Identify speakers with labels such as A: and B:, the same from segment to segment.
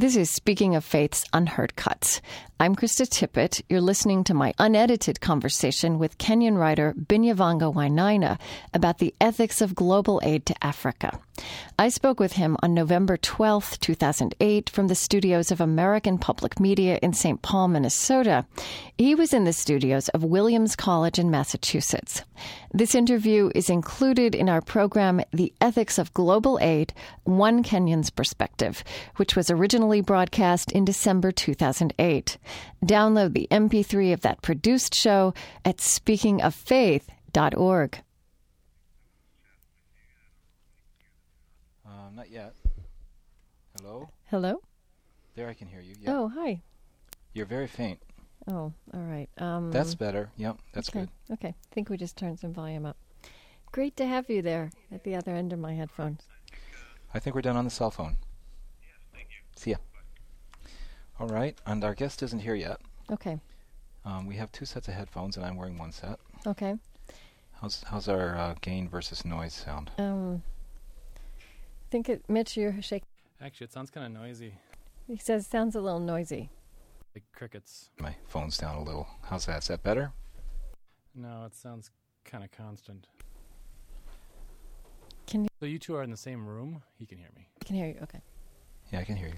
A: This is Speaking of Faith's Unheard Cuts. I'm Krista Tippett. You're listening to my unedited conversation with Kenyan writer Binyavanga Wainaina about the ethics of global aid to Africa. I spoke with him on November 12, 2008, from the studios of American Public Media in St. Paul, Minnesota. He was in the studios of Williams College in Massachusetts. This interview is included in our program, The Ethics of Global Aid, One Kenyan's Perspective, which was originally broadcast in December 2008. Download the MP3 of that produced show at speakingoffaith.org.
B: Not yet. Hello?
A: Hello?
B: There, I can hear you. Yep.
A: Oh, hi.
B: You're very faint.
A: Oh, all right.
B: That's better. Yep, that's
A: okay.
B: good.
A: Okay. I think we just turned some volume up. Great to have you there at the other end of my headphones.
B: I think we're done on the cell phone.
C: Yes, thank you.
B: See ya. All right, and our guest isn't here yet.
A: Okay.
B: We have two sets of headphones, and I'm wearing one set.
A: Okay.
B: How's our gain versus noise sound?
A: Mitch, you're shaking.
D: Actually, it sounds kind of noisy,
A: He says it sounds a little noisy.
D: like crickets.
B: My phone's down a little. How's that? Is that better?
D: No, it sounds kind of constant.
A: Can you?
D: So you two are in the same room? He can hear me.
A: I can hear you. Okay.
B: Yeah, I can hear you.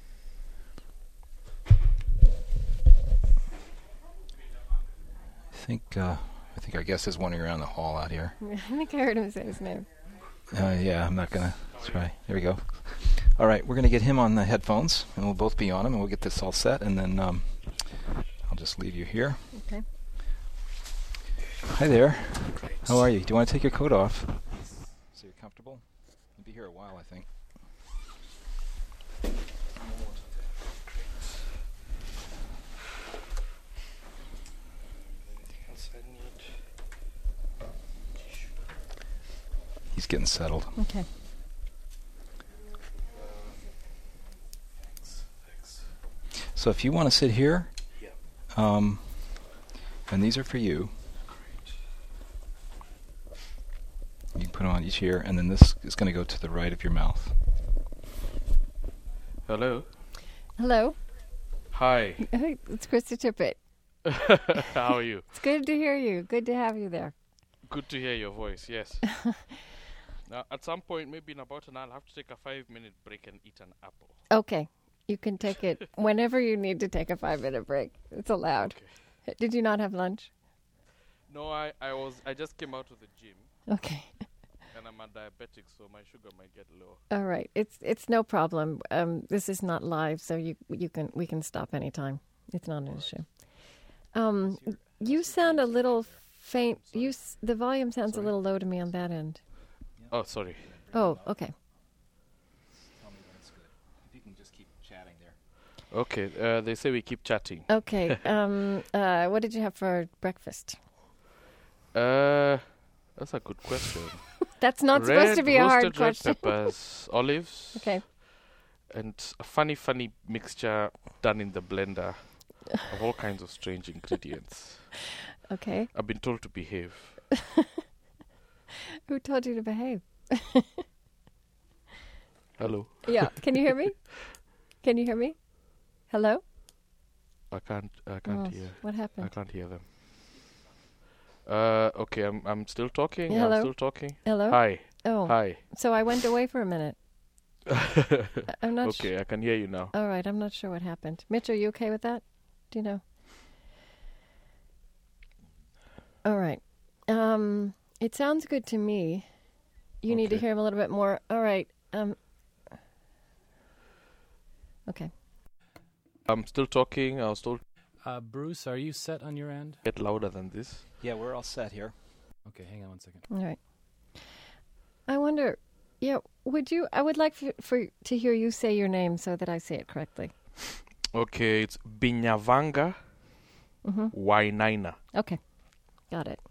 B: I think our guest is wandering around the hall out here.
A: I think I heard him say his name.
B: Yeah, I'm not gonna try. There we go. All right, we're gonna get him on the headphones, and we'll both be on them, and we'll get this all set, and then I'll just leave you here.
A: Okay.
B: Hi there. How are you? Do you want to take your coat off so you're comfortable? You'll be here a while, I think. He's getting settled.
A: Okay.
B: So if you want to sit here, and these are for you. You can put them on each ear, and then this is going to go to the right of your mouth.
E: Hello.
A: Hello.
E: Hi.
A: Hey, it's Krista Tippett.
E: How are you?
A: It's good to hear you. Good to have you there.
E: Good to hear your voice, yes. Now, at some point, maybe in about an hour, I'll have to take a 5-minute break and eat an apple.
A: Okay. You can take it whenever you need to take a 5-minute break. It's allowed.
E: Okay.
A: Did you not have lunch?
E: No, I just came out of the gym,
A: Okay.
E: and I'm a diabetic, so my sugar might get low.
A: All right. It's no problem. This is not live, so we can stop anytime. It's not an issue. You sound a little faint. The volume sounds a little low to me on that end.
E: Oh, sorry.
A: Oh, okay.
B: Tell me when it's good. If you can just keep chatting there.
E: Okay, they say we keep chatting.
A: Okay. What did you have for breakfast?
E: That's a good question.
A: That's not supposed to be a hard
E: roasted red
A: question.
E: peppers, olives,
A: Okay.
E: and a funny mixture done in the blender of all kinds of strange ingredients.
A: Okay.
E: I've been told to behave.
A: Who told you to behave?
E: Hello.
A: Yeah. Can you hear me? Can you hear me? Hello?
E: I can't
A: Oh,
E: hear.
A: What
E: I
A: happened?
E: can't hear them. Okay, I'm still talking.
A: Hello?
E: I'm still talking.
A: Hello?
E: Hi.
A: Oh.
E: Hi.
A: So I went away for a minute. I'm not
E: Okay, I can hear you now.
A: All right. I'm not sure what happened. Mitch, are you okay with that? Do you know? All right. It sounds good to me. You need to
E: Okay.
A: hear him a little bit more. All right. Okay.
E: I'm still talking. I was told
D: Bruce, are you set on your end?
E: to get louder than this.
B: Yeah, we're all set here.
D: Okay, hang on one second.
A: All right. I wonder, I would like to hear you say your name so that I say it correctly.
E: Okay, it's Binyavanga
A: Mm-hmm.
E: Wainaina.
A: Okay. Got it.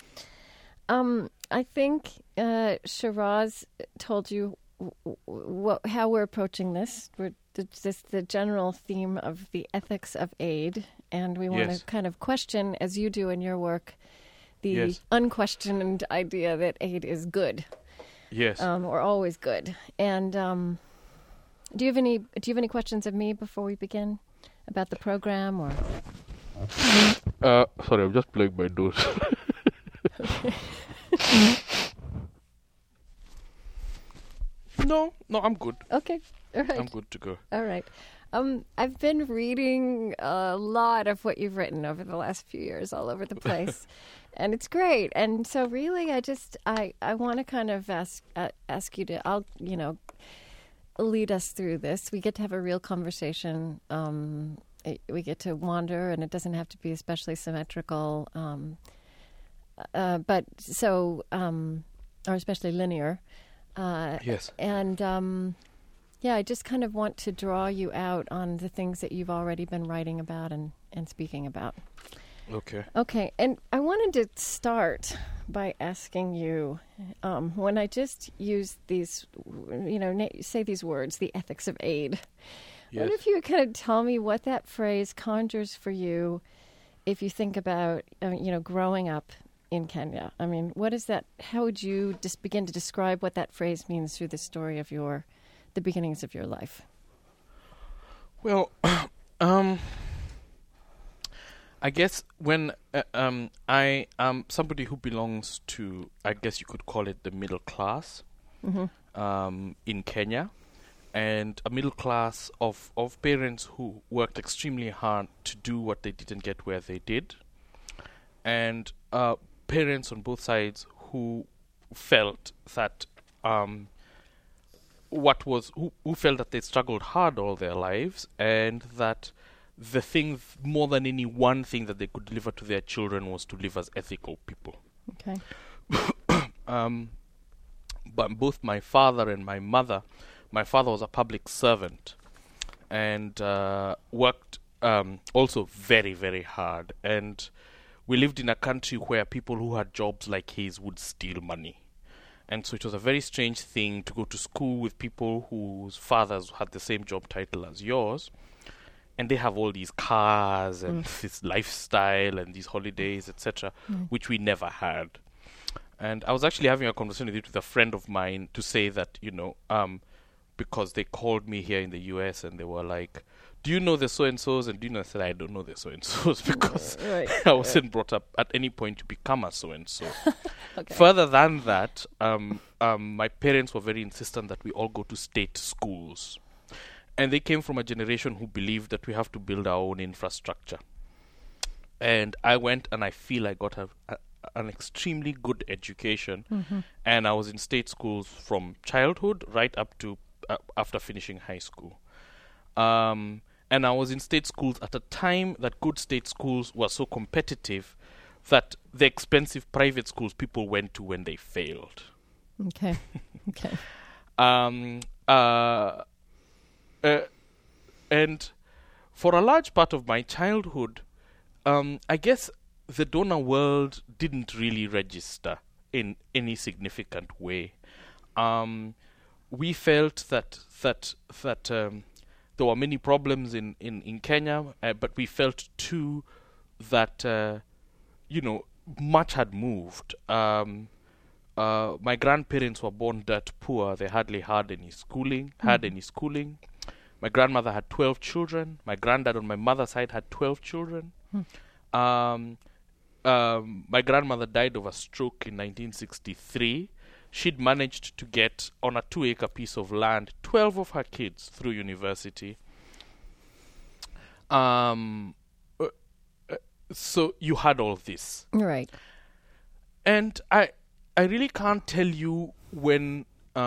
A: I think Shiraz told you how we're approaching this. The general theme of the ethics of aid, and we want
E: Yes.
A: to kind of question, as you do in your work, the
E: Yes.
A: unquestioned idea that aid is good.
E: Yes.
A: Or always good. And Do you have any questions of me before we begin about the program or?
E: Sorry, I'm just playing my nose. No, I'm good.
A: Okay, all right.
E: I'm good to go.
A: All right. I've been reading a lot of what you've written over the last few years all over the place, and it's great. And so really, I want to kind of ask you to, lead us through this. We get to have a real conversation. We get to wander, and it doesn't have to be especially symmetrical, or especially linear.
E: Yes.
A: And I just kind of want to draw you out on the things that you've already been writing about and speaking about.
E: Okay.
A: Okay, and I wanted to start by asking you, when I just use these, say these words, the ethics of aid.
E: Yes.
A: What if you would kind of tell me what that phrase conjures for you if you think about, growing up in Kenya? I mean, what is that? How would you just begin to describe what that phrase means through the story of the beginnings of your life?
E: Well, I guess when I am somebody who belongs to, I guess you could call it the middle class, in Kenya, and a middle class of parents who worked extremely hard to do what they didn't get where they did, and parents on both sides who felt that who felt that they struggled hard all their lives, and that the thing, more than any one thing that they could deliver to their children, was to live as ethical people.
A: Okay.
E: But both my father and my mother, my father was a public servant and worked also very, very hard. And we lived in a country where people who had jobs like his would steal money. And so it was a very strange thing to go to school with people whose fathers had the same job title as yours. And they have all these cars and this lifestyle and these holidays, etc., which we never had. And I was actually having a conversation with a friend of mine to say that, because they called me here in the US and they were like, do you know the so-and-sos? And do you know? I said, I don't know the so-and-sos because I wasn't brought up at any point to become a so-and-so.
A: Okay.
E: Further than that, my parents were very insistent that we all go to state schools. And they came from a generation who believed that we have to build our own infrastructure. And I went and I feel I got an extremely good education. And I was in state schools from childhood right up to after finishing high school. And I was in state schools at a time that good state schools were so competitive that the expensive private schools people went to when they failed.
A: Okay. Okay.
E: And for a large part of my childhood, I guess the donor world didn't really register in any significant way. We felt that there were many problems in Kenya, but we felt too that much had moved. My grandparents were born dirt poor; they hardly had any schooling. My grandmother had 12 children. My granddad on my mother's side had 12 children. My grandmother died of a stroke in 1963. She'd managed to get, on a 2-acre piece of land, 12 of her kids through university. So you had all this.
A: Right.
E: And I really can't tell you when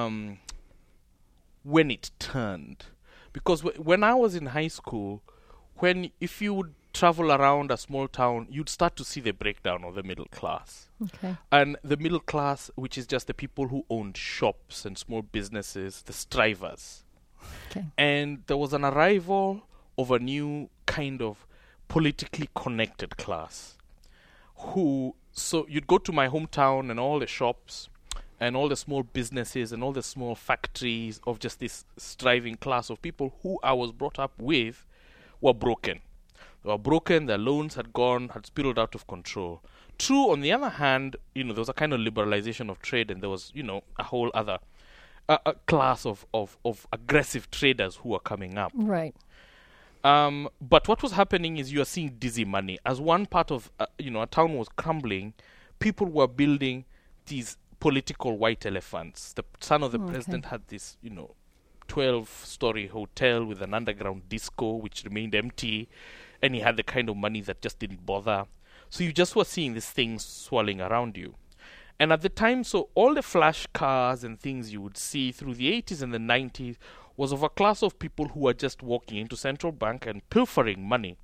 E: it turned. Because when I was in high school, if you would travel around a small town, you'd start to see the breakdown of the middle class.
A: Okay.
E: And the middle class, which is just the people who owned shops and small businesses, the strivers.
A: Okay.
E: And there was an arrival of a new kind of politically connected class. So you'd go to my hometown and all the shops and all the small businesses and all the small factories of just this striving class of people who I was brought up with were broken. They were broken, their loans had spiraled out of control. True, on the other hand, there was a kind of liberalization of trade and there was, a whole other a class of aggressive traders who are coming up.
A: Right.
E: But what was happening is you are seeing dizzy money. As one part of a town was crumbling, people were building these political white elephants. The son of the president had this 12-story hotel with an underground disco which remained empty, and he had the kind of money that just didn't bother. So you just were seeing these things swirling around you. And at the time, so all the flash cars and things you would see through the 80s and the 90s was of a class of people who were just walking into central bank and pilfering money.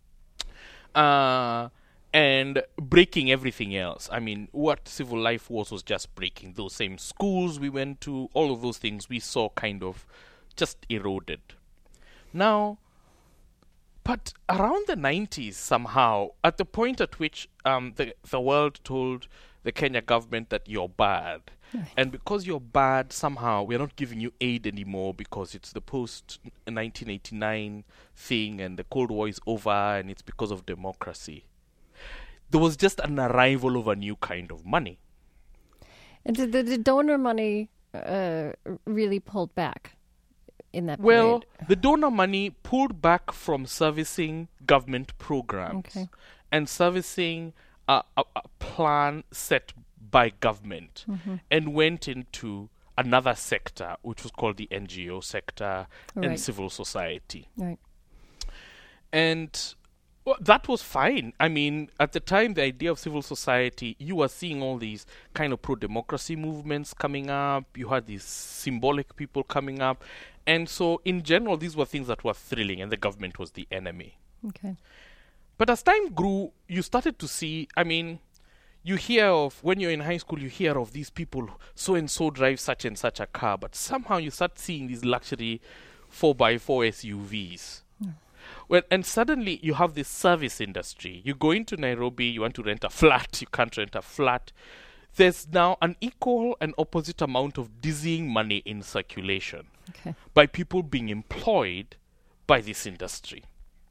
E: And breaking everything else. I mean, what civil life was just breaking. Those same schools we went to, all of those things we saw kind of just eroded. Now, but around the 90s somehow, at the point at which the world told the Kenya government that you're bad, and because you're bad, somehow we're not giving you aid anymore because it's the post-1989 thing and the Cold War is over and it's because of democracy. There was just an arrival of a new kind of money.
A: And did the donor money really pulled back in that
E: Well,
A: period?
E: the donor money pulled back from servicing government programs and servicing a plan set by government and went into another sector, which was called the NGO sector and civil society.
A: Right.
E: And that was fine. I mean, at the time, the idea of civil society, you were seeing all these kind of pro-democracy movements coming up. You had these symbolic people coming up. And so, in general, these were things that were thrilling, and the government was the enemy.
A: Okay.
E: But as time grew, you started to see, I mean, you hear of, when you're in high school, you hear of these people, so-and-so drive such and such a car, but somehow you start seeing these luxury 4x4 SUVs. Well, and suddenly you have this service industry. You go into Nairobi, you want to rent a flat, you can't rent a flat. There's now an equal and opposite amount of dizzying money in circulation by people being employed by this industry.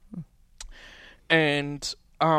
E: And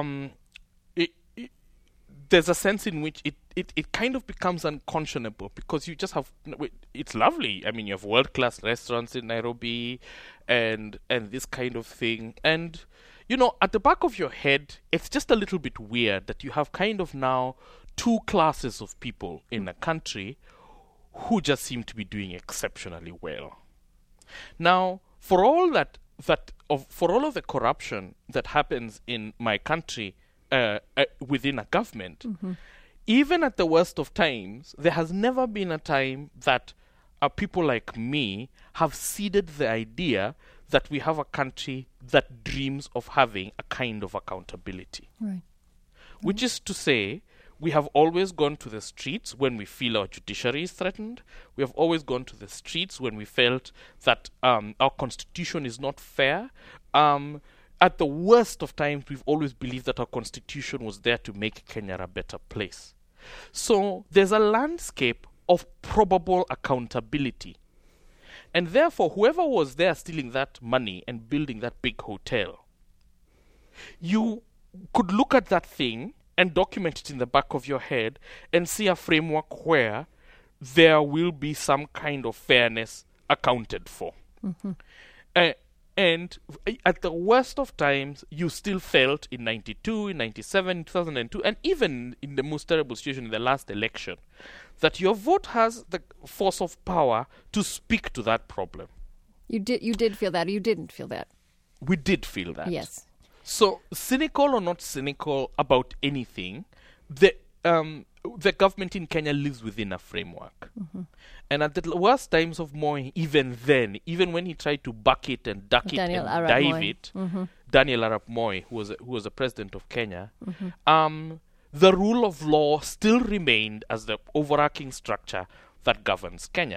E: there's a sense in which it kind of becomes unconscionable because you just have, it's lovely. I mean, you have world-class restaurants in Nairobi and this kind of thing. And, at the back of your head, it's just a little bit weird that you have kind of now two classes of people in a country who just seem to be doing exceptionally well. Now, for all of the corruption that happens in my country within a government, even at the worst of times, there has never been a time that people like me have ceded the idea that we have a country that dreams of having a kind of accountability.
A: Right.
E: Which is to say, we have always gone to the streets when we feel our judiciary is threatened. We have always gone to the streets when we felt that our constitution is not fair. At the worst of times, we've always believed that our constitution was there to make Kenya a better place. So there's a landscape of probable accountability. And therefore, whoever was there stealing that money and building that big hotel, you could look at that thing and document it in the back of your head and see a framework where there will be some kind of fairness accounted for. And at the worst of times, you still felt in 92, in 97, 2002, and even in the most terrible situation in the last election, that your vote has the force of power to speak to that problem.
A: You did feel that, or you didn't feel that?
E: We did feel that.
A: Yes.
E: So, cynical or not cynical about anything, the government in Kenya lives within a framework. And at the worst times of Moi, even when he tried to buck it and duck it and dive it, Daniel Arap Moi, who was the president of Kenya, the rule of law still remained as the overarching structure that governs Kenya.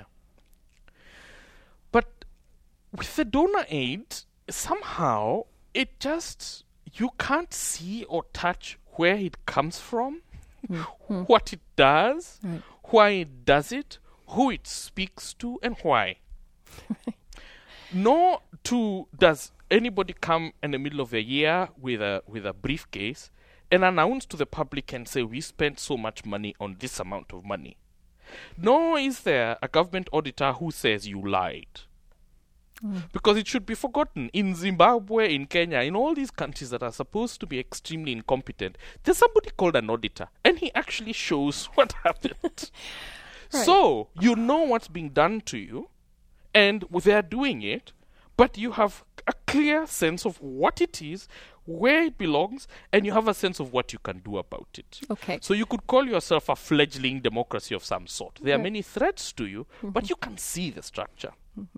E: But with the donor aid, somehow it just, you can't see or touch where it comes from, what it does, why it does it, who it speaks to, and why. Nor does anybody come in the middle of a year with a briefcase and announce to the public and say, we spent so much money on this amount of money. Nor is there a government auditor who says you lied. Because it should be forgotten. In Zimbabwe, in Kenya, in all these countries that are supposed to be extremely incompetent, there's somebody called an auditor, and he actually shows what happened.
A: Right.
E: So, you know what's being done to you, and they're doing it, but you have a clear sense of what it is, where it belongs, and you have a sense of what you can do about it.
A: Okay.
E: So you could call yourself a fledgling democracy of some sort. There are
A: Right.
E: many threats to you, but you can see the structure.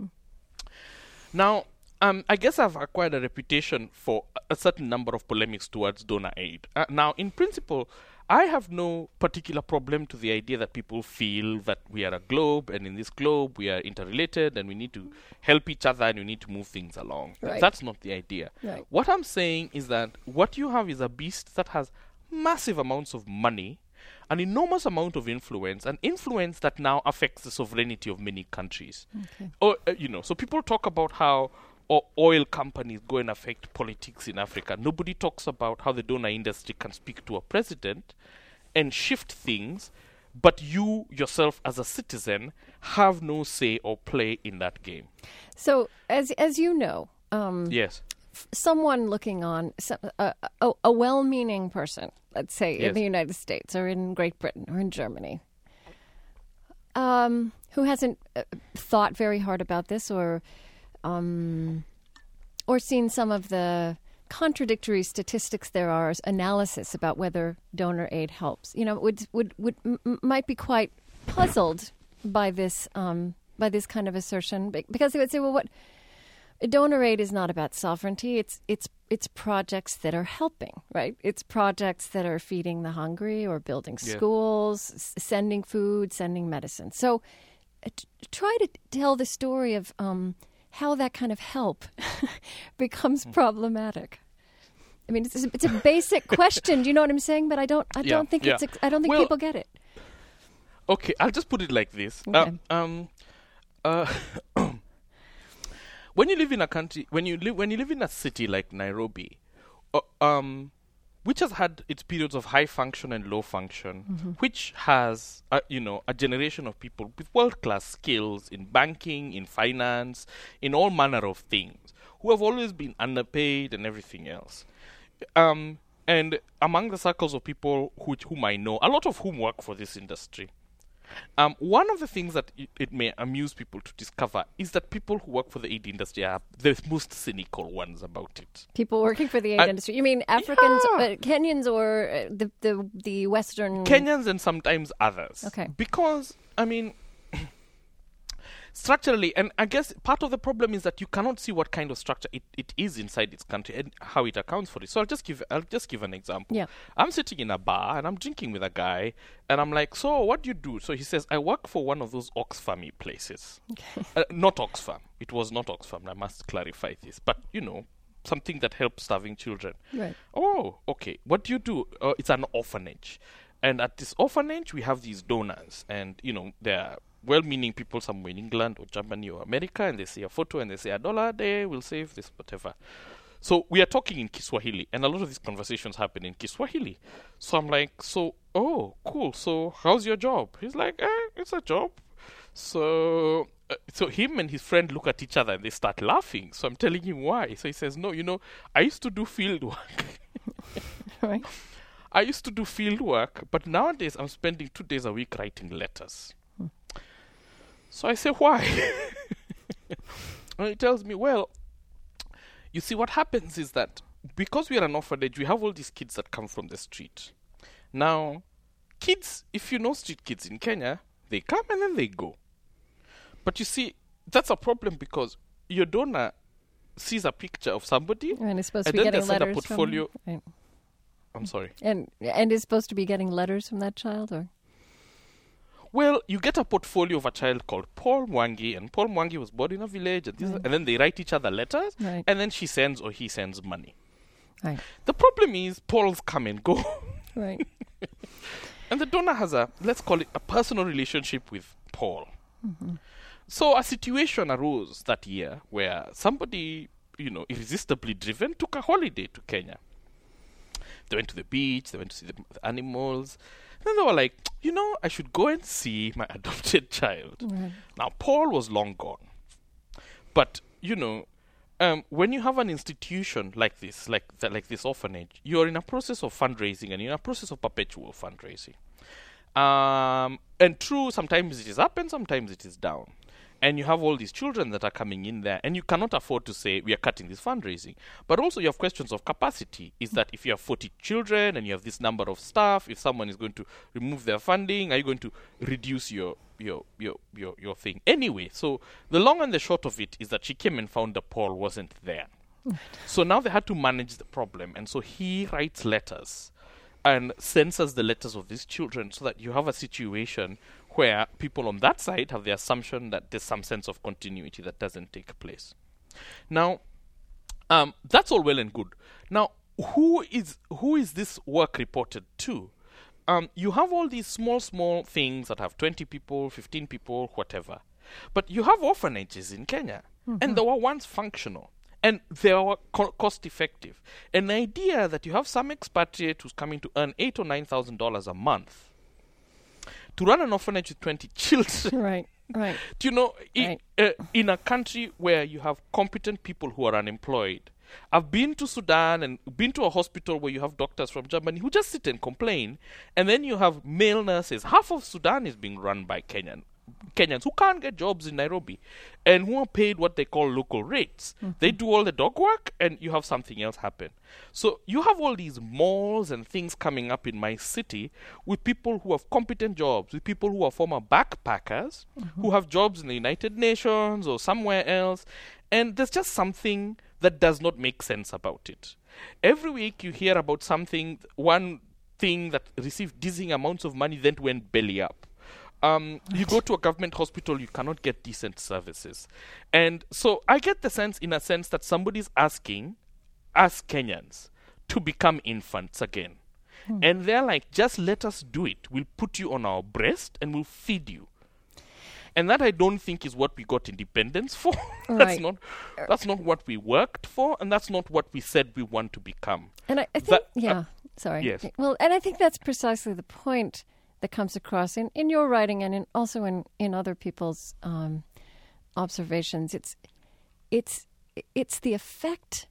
E: Now, I guess I've acquired a reputation for a certain number of polemics towards donor aid. Now, in principle, I have no particular problem to the idea that people feel that we are a globe, and in this globe we are interrelated, and we need to help each other, and we need to move things along.
A: Right.
E: That's not the idea.
A: Right.
E: What I'm saying is that what you have is a beast that has massive amounts of money, an enormous amount of influence, an influence that now affects the sovereignty of many countries.
A: Okay.
E: Or, so people talk about how oil companies go and affect politics in Africa. Nobody talks about how the donor industry can speak to a president and shift things, but you yourself as a citizen have no say or play in that game.
A: So, as you know,
E: Yes.
A: someone looking on, a well-meaning person, let's say in
E: Yes.
A: the United States or in Great Britain or in Germany, who hasn't thought very hard about this or seen some of the contradictory statistics there are, analysis about whether donor aid helps, might be quite puzzled by this kind of assertion, because they would say, well, what donor aid is not about sovereignty. It's projects that are helping, right? It's projects that are feeding the hungry or building schools, sending food, sending medicine. So try to tell the story of how that kind of help becomes problematic. I mean, it's a basic question. Do you know what I'm saying? But I don't think people get it.
E: Okay, I'll just put it like this.
A: Okay.
E: When you live in a country, when you live in a city like Nairobi, which has had its periods of high function and low function, which has a generation of people with world-class skills in banking, in finance, in all manner of things, who have always been underpaid and everything else. And among the circles of people whom I know, a lot of whom work for this industry, one of the things that it may amuse people to discover is that people who work for the aid industry are the most cynical ones about it.
A: People working for the aid industry. You mean Africans, Kenyans, or the Western...
E: Kenyans and sometimes others.
A: Okay.
E: Because, I mean, structurally, and I guess part of the problem is that you cannot see what kind of structure it is inside its country and how it accounts for it. So I'll just give an example.
A: Yeah.
E: I'm sitting in a bar and I'm drinking with a guy, and I'm like, so what do you do? So he says, I work for one of those Oxfam places.
A: Okay.
E: Not Oxfam. It was not Oxfam. I must clarify this. But, something that helps starving children.
A: Right.
E: Oh, okay. What do you do? It's an orphanage. And at this orphanage, we have these donors. And, they're well-meaning people somewhere in England or Germany or America, and they see a photo and they say $1 a day will save this, whatever. So we are talking in Kiswahili, and a lot of these conversations happen in Kiswahili. So I'm like, oh, cool. So how's your job? He's like, it's a job. So him and his friend look at each other and they start laughing. So I'm telling him why. So he says, no, I used to do field work.
A: Right.
E: I used to do field work, but nowadays I'm spending 2 days a week writing letters. So I say, why? And he tells me, well, you see, what happens is that because we are an orphanage, we have all these kids that come from the street. Now, kids, if you know street kids in Kenya, they come and then they go. But you see, that's a problem because your donor sees a picture of somebody,
A: And is supposed to
E: and
A: be
E: then
A: getting
E: they send a
A: letters
E: portfolio.
A: from... Right.
E: I'm sorry.
A: And is supposed to be getting letters from that child, or...
E: Well, you get a portfolio of a child called Paul Mwangi, and Paul Mwangi was born in a village, and, and then they write each other letters,
A: Right.
E: and then she sends or he sends money.
A: Right.
E: The problem is Paul's come and go.
A: Right.
E: And the donor has let's call it a personal relationship with Paul. So a situation arose that year where somebody, irresistibly driven, took a holiday to Kenya. They went to the beach. They went to see the animals. Then they were like, I should go and see my adopted child.
A: Right.
E: Now, Paul was long gone. But, when you have an institution like this, like this orphanage, you're in a process of fundraising and you're in a process of perpetual fundraising. And true, sometimes it is up and sometimes it is down. And you have all these children that are coming in there, and you cannot afford to say, we are cutting this fundraising. But also you have questions of capacity. Is that if you have 40 children and you have this number of staff, if someone is going to remove their funding, are you going to reduce your thing? Anyway, so the long and the short of it is that she came and found that Paul wasn't there. So now they had to manage the problem. And so he writes letters and censors the letters of these children so that you have a situation where people on that side have the assumption that there's some sense of continuity that doesn't take place. Now, that's all well and good. Now, who is this work reported to? You have all these small things that have 20 people, 15 people, whatever. But you have orphanages in Kenya, and they were once functional. And they are cost-effective. An idea that you have some expatriate who's coming to earn $8,000 or $9,000 a month to run an orphanage with 20 children.
A: Right.
E: Do you know, in a country where you have competent people who are unemployed, I've been to Sudan and been to a hospital where you have doctors from Germany who just sit and complain, and then you have male nurses. Half of Sudan is being run by Kenyans who can't get jobs in Nairobi and who are paid what they call local rates. They do all the dog work and you have something else happen. So you have all these malls and things coming up in my city with people who have competent jobs, with people who are former backpackers, who have jobs in the United Nations or somewhere else. And there's just something that does not make sense about it. Every week you hear about one thing that received dizzying amounts of money, then went belly up. You go to a government hospital, you cannot get decent services. And so I get the sense, in a sense, that somebody's asking us Kenyans to become infants again. And they're like, just let us do it. We'll put you on our breast and we'll feed you. And that I don't think is what we got independence for.
A: Right.
E: That's not what we worked for, and that's not what we said we want to become.
A: And I think, sorry.
E: Yes.
A: Well, and I think that's precisely the point that comes across in your writing and also in other people's observations. It's the effect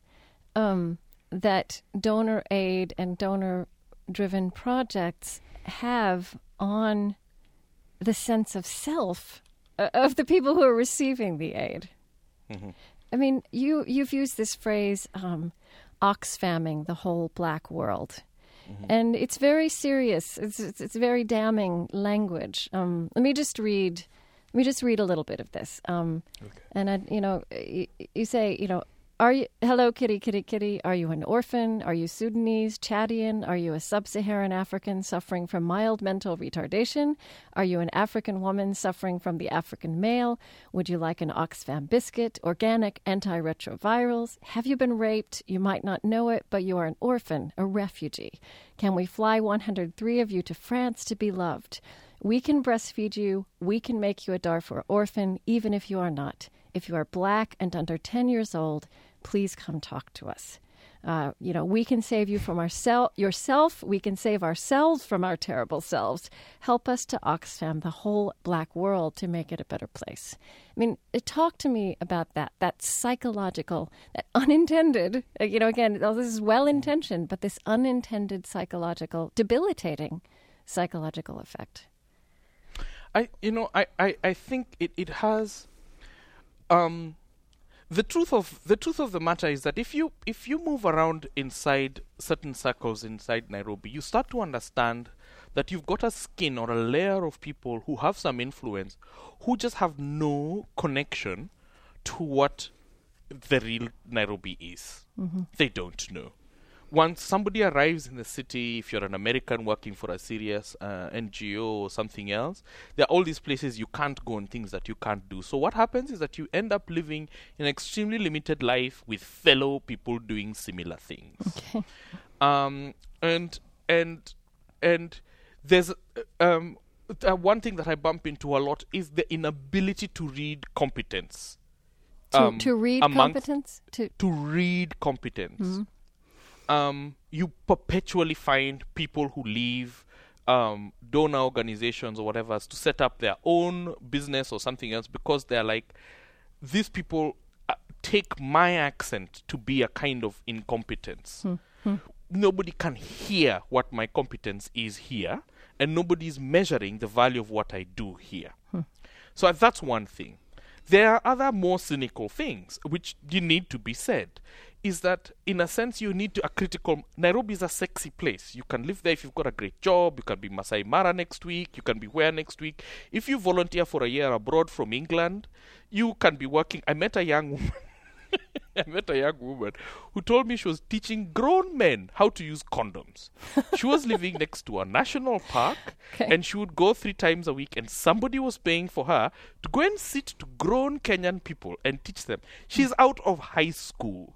A: that donor aid and donor-driven projects have on the sense of self of the people who are receiving the aid. I mean, you've used this phrase, Oxfamming the whole black world. And it's very serious. It's very damning language. Let me just read a little bit of this. And you say, are you, hello, kitty, kitty, kitty, are you an orphan? Are you Sudanese, Chadian? Are you a sub-Saharan African suffering from mild mental retardation? Are you an African woman suffering from the African male? Would you like an Oxfam biscuit, organic antiretrovirals? Have you been raped? You might not know it, but you are an orphan, a refugee. Can we fly 103 of you to France to be loved? We can breastfeed you. We can make you a Darfur orphan, even if you are not. If you are black and under 10 years old, please come talk to us. We can save you from yourself. We can save ourselves from our terrible selves. Help us to Oxfam the whole black world to make it a better place. I mean, talk to me about that psychological, that unintended, again, this is well-intentioned, but this unintended psychological, debilitating psychological effect.
E: I think it has... The truth of the matter is that if you move around inside certain circles inside Nairobi, you start to understand that you've got a skin or a layer of people who have some influence, who just have no connection to what the real Nairobi is. They don't know. Once somebody arrives in the city, if you're an American working for a serious NGO or something else, there are all these places you can't go and things that you can't do. So what happens is that you end up living an extremely limited life with fellow people doing similar things.
A: Okay.
E: And there's one thing that I bump into a lot is the inability to read competence.
A: To read competence?
E: To read competence. you perpetually find people who leave donor organizations or whatever to set up their own business or something else because they're like, these people take my accent to be a kind of incompetence. Nobody can hear what my competence is here, and nobody's measuring the value of what I do here. So that's one thing. There are other more cynical things which you need to be said. Is that, in a sense, you need to a critical... Nairobi is a sexy place. You can live there if you've got a great job. You can be Masai Mara next week. You can be where next week. If you volunteer for a year abroad from England, you can be working... I met a young woman who told me she was teaching grown men how to use condoms. She was living next to a national park, and she would go 3 times a week, and somebody was paying for her to go and sit to grown Kenyan people and teach them. She's out of high school.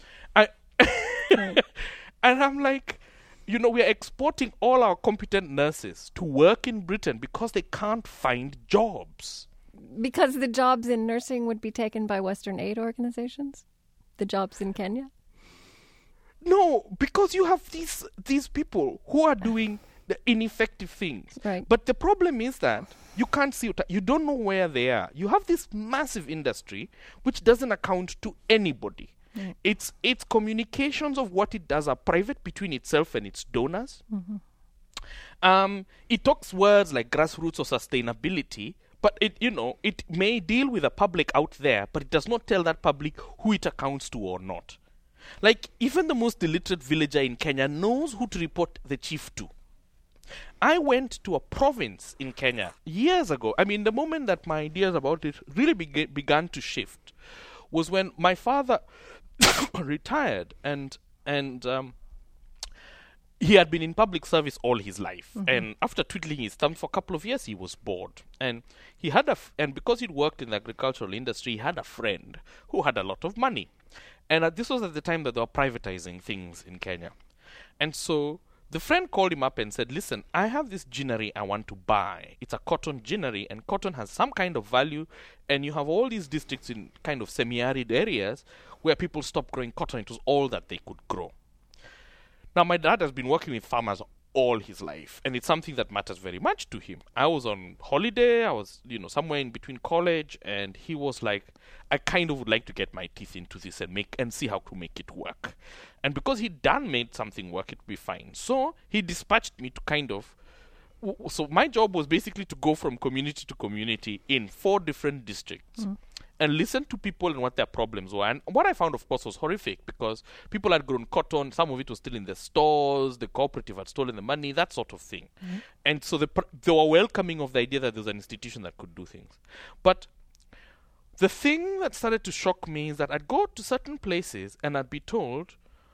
E: And I'm like, we're exporting all our competent nurses to work in Britain because they can't find jobs.
A: Because the jobs in nursing would be taken by Western aid organizations? The jobs in Kenya?
E: No, because you have these people who are doing the ineffective things.
A: Right.
E: But the problem is that you can't see it. You don't know where they are. You have this massive industry which doesn't account to anybody. Its communications of what it does are private between itself and its donors. It talks words like grassroots or sustainability, but it may deal with a public out there, but it does not tell that public who it accounts to or not. Like, even the most illiterate villager in Kenya knows who to report the chief to. I went to a province in Kenya years ago. I mean, the moment that my ideas about it really began to shift was when my father retired, and he had been in public service all his life. And after twiddling his thumb for a couple of years, he was bored. And he had and because he'd worked in the agricultural industry, he had a friend who had a lot of money. And this was at the time that they were privatizing things in Kenya. And so the friend called him up and said, listen, I have this ginnery I want to buy. It's a cotton ginnery, and cotton has some kind of value, and you have all these districts in kind of semi-arid areas where people stopped growing cotton. It was all that they could grow. Now, my dad has been working with farmers all his life, and it's something that matters very much to him. I was on holiday. I was, somewhere in between college, and he was like, I kind of would like to get my teeth into this and see how to make it work. And because he'd made something work, it'd be fine. So he dispatched me to so my job was basically to go from community to community in 4 different districts. And listen to people and what their problems were. And what I found, of course, was horrific, because people had grown cotton. Some of it was still in the stores. The cooperative had stolen the money, that sort of thing. And so they were welcoming of the idea that there was an institution that could do things. But the thing that started to shock me is that I'd go to certain places and I'd be told,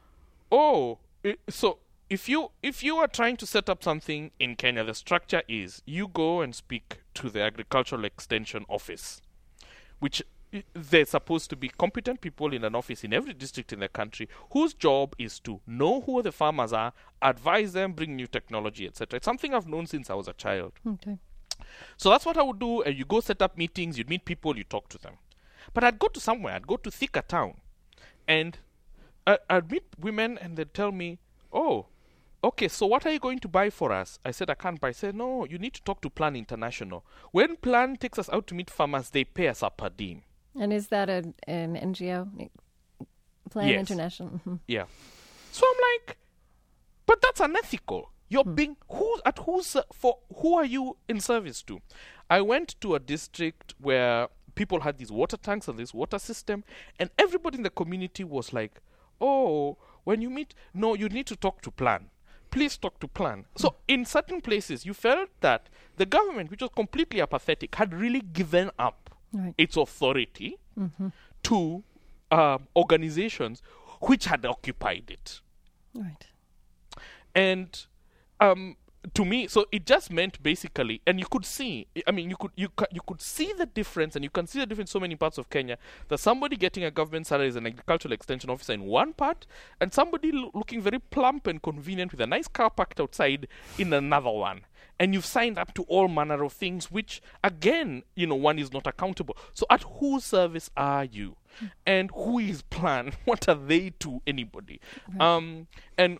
E: so if you are trying to set up something in Kenya, the structure is you go and speak to the Agricultural Extension Office, which they're supposed to be competent people in an office in every district in the country whose job is to know who the farmers are, advise them, bring new technology, etc. It's something I've known since I was a child.
A: Okay.
E: So that's what I would do. And you go set up meetings, you'd meet people, you talk to them. But I'd go to somewhere, I'd go to Thika town, and I'd meet women, and they'd tell me, okay, so what are you going to buy for us? I said, I can't buy. I said, no, you need to talk to Plan International. When Plan takes us out to meet farmers, they pay us a per diem.
A: And is that an NGO? Plan International?
E: Yeah. So I'm like, but that's unethical. You're being, who are you in service to? I went to a district where people had these water tanks and this water system, and everybody in the community was like, when you meet, no, you need to talk to Plan. Please talk to Plan. So in certain places, you felt that the government, which was completely apathetic, had really given up its authority to organizations which had occupied it.
A: Right.
E: And to me, so it just meant basically, and you could see, you could see the difference, and you can see the difference in so many parts of Kenya, that somebody getting a government salary as an agricultural extension officer in one part, and somebody looking very plump and convenient with a nice car parked outside in another one. And you've signed up to all manner of things, which, again, one is not accountable. So at whose service are you? and who is Plan? What are they to anybody?
A: Right.
E: And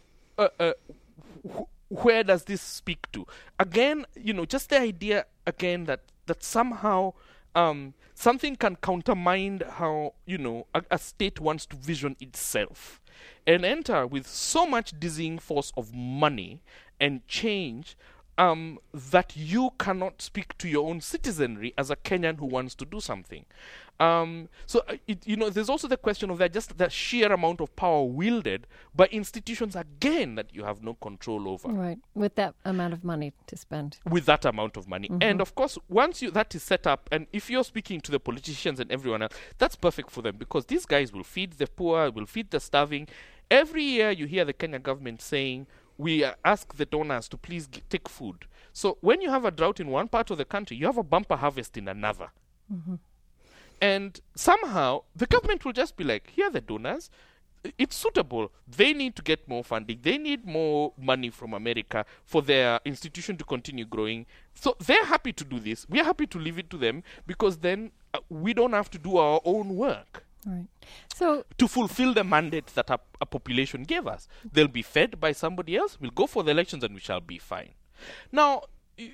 E: where does this speak to? Again, just the idea again that somehow something can countermine how a state wants to vision itself and enter with so much dizzying force of money and change that you cannot speak to your own citizenry as a Kenyan who wants to do something. There's also the question of just the sheer amount of power wielded by institutions, again, that you have no control over.
A: Right, with that amount of money to spend.
E: With that amount of money. And of course, once that is set up, and if you're speaking to the politicians and everyone else, that's perfect for them, because these guys will feed the poor, will feed the starving. Every year you hear the Kenya government saying, we ask the donors to please take food. So when you have a drought in one part of the country, you have a bumper harvest in another. And somehow the government will just be like, here are the donors. It's suitable. They need to get more funding. They need more money from America for their institution to continue growing. So they're happy to do this. We're happy to leave it to them, because then we don't have to do our own work.
A: Right. So
E: to fulfill the mandate that a population gave us. They'll be fed by somebody else. We'll go for the elections and we shall be fine. Now,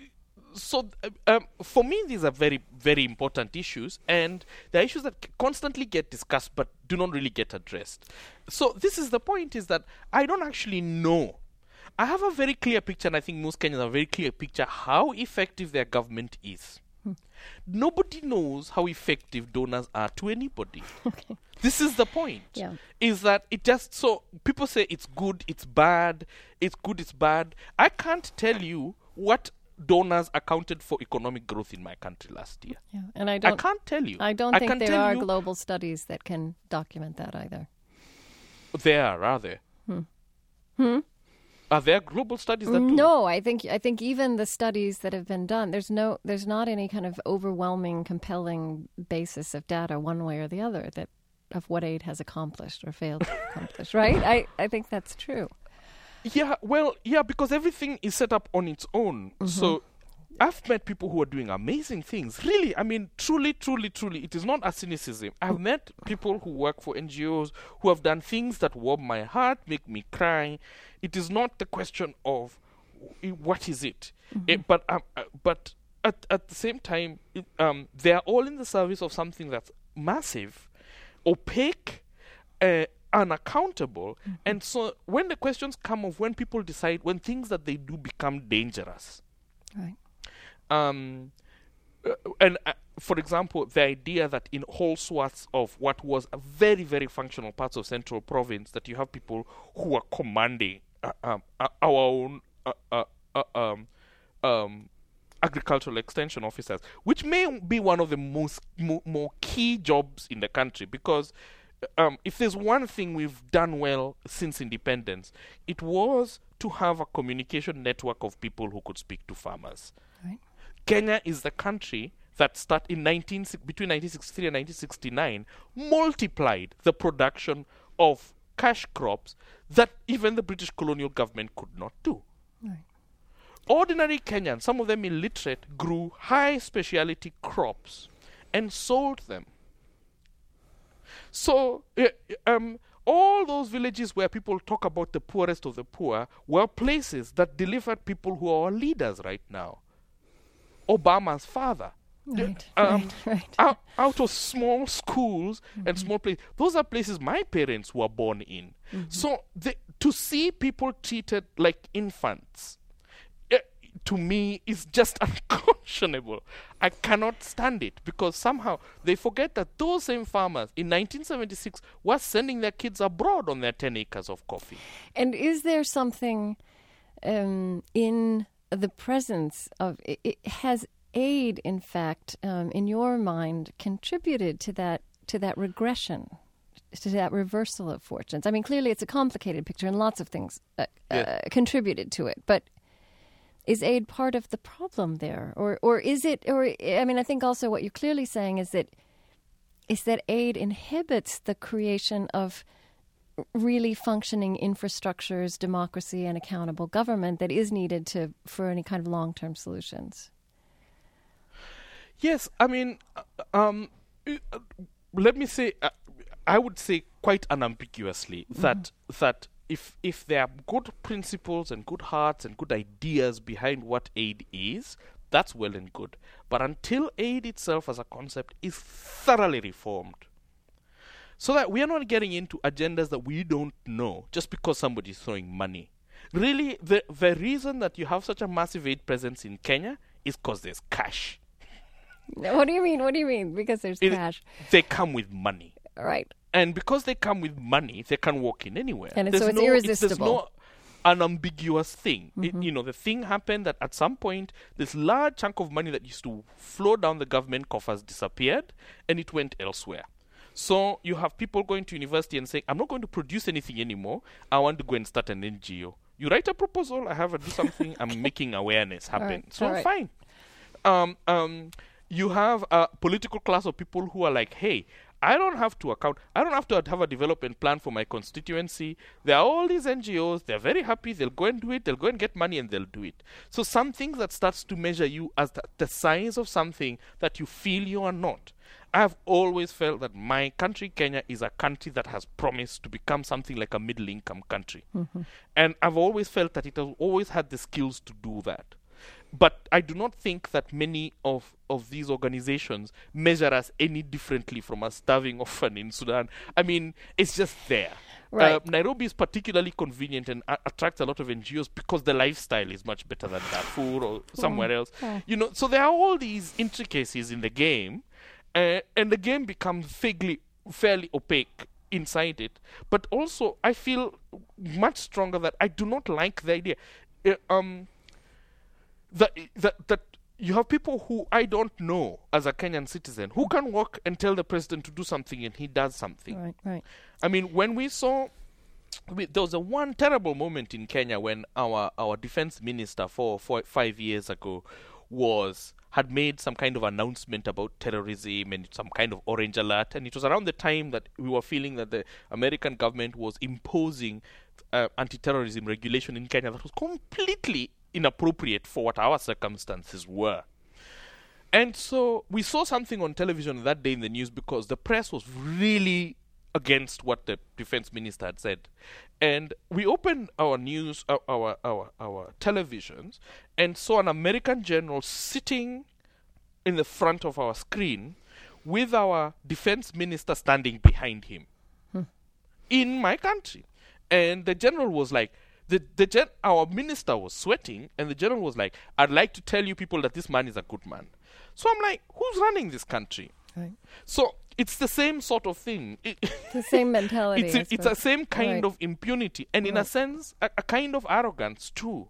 E: for me, these are very, very important issues, and they're issues that constantly get discussed but do not really get addressed. So this is the point, is that I don't actually know. I have a very clear picture, and I think most Kenyans have a very clear picture how effective their government is. Nobody knows how effective donors are to anybody.
A: Okay.
E: This is the point.
A: Yeah.
E: Is that it just, so people say it's good, it's bad, it's good, it's bad. I can't tell you what donors accounted for economic growth in my country last year.
A: Yeah. And I
E: can't tell you.
A: I don't think there are global studies that can document that either.
E: There are there? Are there global studies that do?
A: No, I think even the studies that have been done, there's not any kind of overwhelming, compelling basis of data one way or the other of what aid has accomplished or failed to accomplish, right? I think that's true.
E: Yeah, well, yeah, because everything is set up on its own. So I've met people who are doing amazing things. Really, I mean, truly, truly, truly, it is not a cynicism. I've met people who work for NGOs who have done things that warm my heart, make me cry. It is not the question of what is it. But at the same time, they are all in the service of something that's massive, opaque, unaccountable. And so when the questions come of when people decide, when things that they do become dangerous.
A: Right.
E: For example, the idea that in whole swaths of what was a very, very functional parts of Central Province, that you have people who are commanding our own agricultural extension officers, which may be one of the more key jobs in the country, because if there's one thing we've done well since independence, it was to have a communication network of people who could speak to farmers.
A: Right.
E: Kenya is the country that between 1963 and 1969 multiplied the production of cash crops that even the British colonial government could not do.
A: Right.
E: Ordinary Kenyans, some of them illiterate, grew high speciality crops and sold them. So all those villages where people talk about the poorest of the poor were places that delivered people who are our leaders right now. Obama's father.
A: Right, right.
E: Out of small schools and small places. Those are places my parents were born in. So to see people treated like infants, to me, is just unconscionable. I cannot stand it, because somehow they forget that those same farmers in 1976 were sending their kids abroad on their 10 acres of coffee.
A: And is there something in the presence of it? Has aid, in fact, in your mind, contributed to that regression, to that reversal of fortunes? I mean, clearly it's a complicated picture, and lots of things contributed to it. But is aid part of the problem there, or is it? Or I mean, I think also what you're clearly saying is that aid inhibits the creation of really functioning infrastructures, democracy, and accountable government that is needed for any kind of long-term solutions.
E: Yes, I mean, let me say, I would say quite unambiguously that if there are good principles and good hearts and good ideas behind what aid is, that's well and good. But until aid itself as a concept is thoroughly reformed, so that we are not getting into agendas that we don't know just because somebody is throwing money. Really, the reason that you have such a massive aid presence in Kenya is because there's cash.
A: What do you mean? What do you mean? Because there's cash.
E: They come with money.
A: Right.
E: And because they come with money, they can walk in anywhere.
A: And it's irresistible.
E: There's no unambiguous thing. The thing happened that at some point, this large chunk of money that used to flow down the government coffers disappeared, and it went elsewhere. So you have people going to university and saying, I'm not going to produce anything anymore. I want to go and start an NGO. You write a proposal, I have to do something, I'm making awareness happen. Fine. You have a political class of people who are like, hey, I don't have to have a development plan for my constituency. There are all these NGOs, they're very happy, they'll go and do it, they'll go and get money and they'll do it. So something that starts to measure you as the size of something that you feel you are not. I've always felt that my country, Kenya, is a country that has promised to become something like a middle-income country. And I've always felt that it has always had the skills to do that. But I do not think that many of these organizations measure us any differently from a starving orphan in Sudan. I mean, it's just there.
A: Right.
E: Nairobi is particularly convenient and attracts a lot of NGOs because the lifestyle is much better than Darfur or somewhere else. So there are all these intricacies in the game, and the game becomes fairly opaque inside it. But also, I feel much stronger that I do not like the idea. That you have people who I don't know as a Kenyan citizen who can walk and tell the president to do something and he does something.
A: Right.
E: I mean, when we saw, there was one terrible moment in Kenya when our defense minister 5 years ago had made some kind of announcement about terrorism and some kind of orange alert, and it was around the time that we were feeling that the American government was imposing anti-terrorism regulation in Kenya that was completely inappropriate for what our circumstances were. And so we saw something on television that day in the news because the press was really against what the defense minister had said. And we opened our news, our televisions, and saw an American general sitting in the front of our screen with our defense minister standing behind him in my country. And the general was like, our minister was sweating, and the general was like, I'd like to tell you people that this man is a good man. So I'm like, who's running this country?
A: Right.
E: So it's the same sort of thing.
A: The same mentality.
E: It's the same kind of impunity, and in a sense, a kind of arrogance too.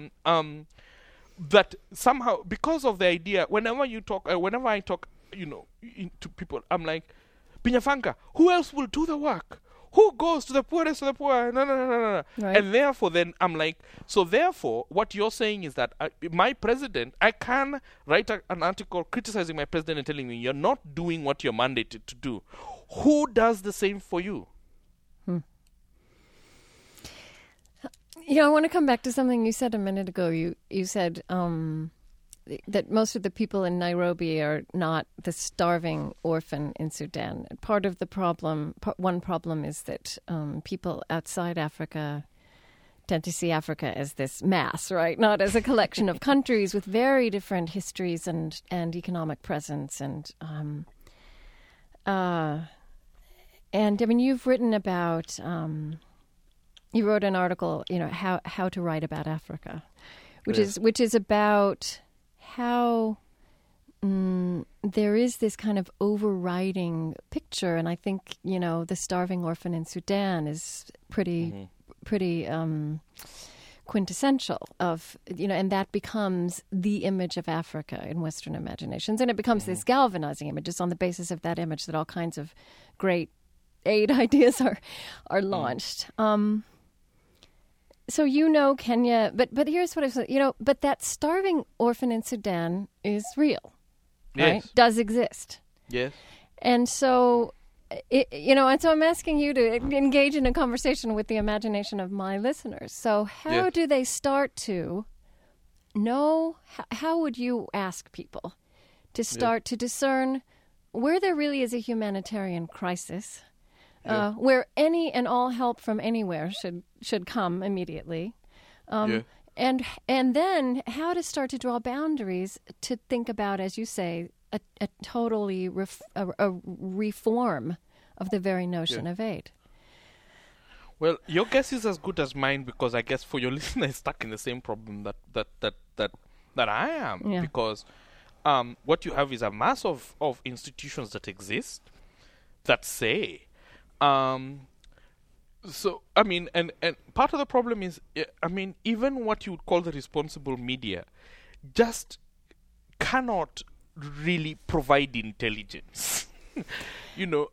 E: That somehow, because of the idea, whenever I talk, to people, I'm like, Binyavanga, who else will do the work? Who goes to the poorest of the poor? No.
A: Right.
E: And therefore, then I'm like, so therefore, what you're saying is that my president, I can write an article criticizing my president and telling me you're not doing what you're mandated to do. Who does the same for you?
A: I want to come back to something you said a minute ago. You said that most of the people in Nairobi are not the starving orphan in Sudan. Part of the problem, one problem is that people outside Africa tend to see Africa as this mass, right? Not as a collection of countries with very different histories and economic presence. And I mean, you've written about, you wrote an article, how to write about Africa, which is about how there is this kind of overriding picture, and I think the starving orphan in Sudan is pretty quintessential of and that becomes the image of Africa in Western imaginations, and it becomes this galvanizing image. It's on the basis of that image that all kinds of great aid ideas are launched. So Kenya, but here's what I said. But that starving orphan in Sudan is real, right?
E: Yes.
A: Does exist.
E: Yes.
A: And so, and so I'm asking you to engage in a conversation with the imagination of my listeners. So how do they start to know? How would you ask people to start to discern where there really is a humanitarian crisis,
E: Yeah.
A: where any and all help from anywhere should come immediately,
E: Yeah.
A: and then how to start to draw boundaries to think about, as you say, a totally a reform of the very notion of aid.
E: Well, your guess is as good as mine, because I guess for your listeners stuck in the same problem that I am.
A: Yeah.
E: Because what you have is a mass of institutions that exist that say, so I mean, and part of the problem is, I mean, even what you would call the responsible media just cannot really provide intelligence. You know,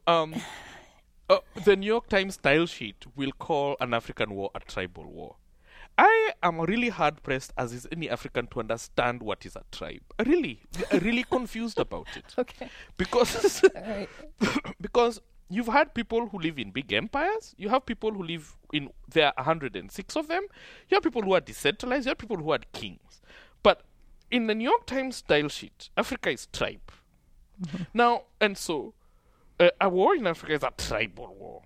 E: the New York Times style sheet will call an African war a tribal war. I am really hard pressed, as is any African, to understand what is a tribe. Really confused about it.
A: Okay.
E: Because
A: All right.
E: because you've had people who live in big empires. You have people who live in, there are 106 of them. You have people who are decentralized. You have people who are kings. But in the New York Times style sheet, Africa is tribe. Now, and so a war in Africa is a tribal war.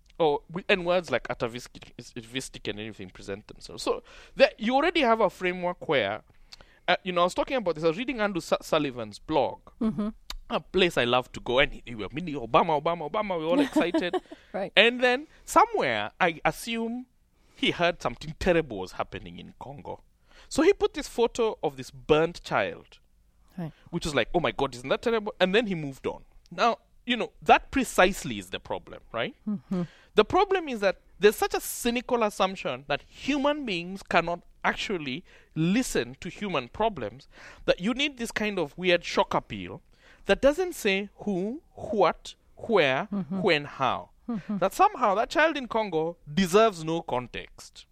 E: And words like atavistic and anything present themselves. So you already have a framework where, I was talking about this. I was reading Andrew Sullivan's blog, a place I love to go, and we were mini Obama, we're all excited.
A: Right.
E: And then somewhere, I assume he heard something terrible was happening in Congo. So he put this photo of this burnt child,
A: Right.
E: which was like, oh my God, isn't that terrible? And then he moved on. Now, that precisely is the problem, right? The problem is that there's such a cynical assumption that human beings cannot actually listen to human problems, that you need this kind of weird shock appeal that doesn't say who, what, where, when, how. That somehow that child in Congo deserves no context.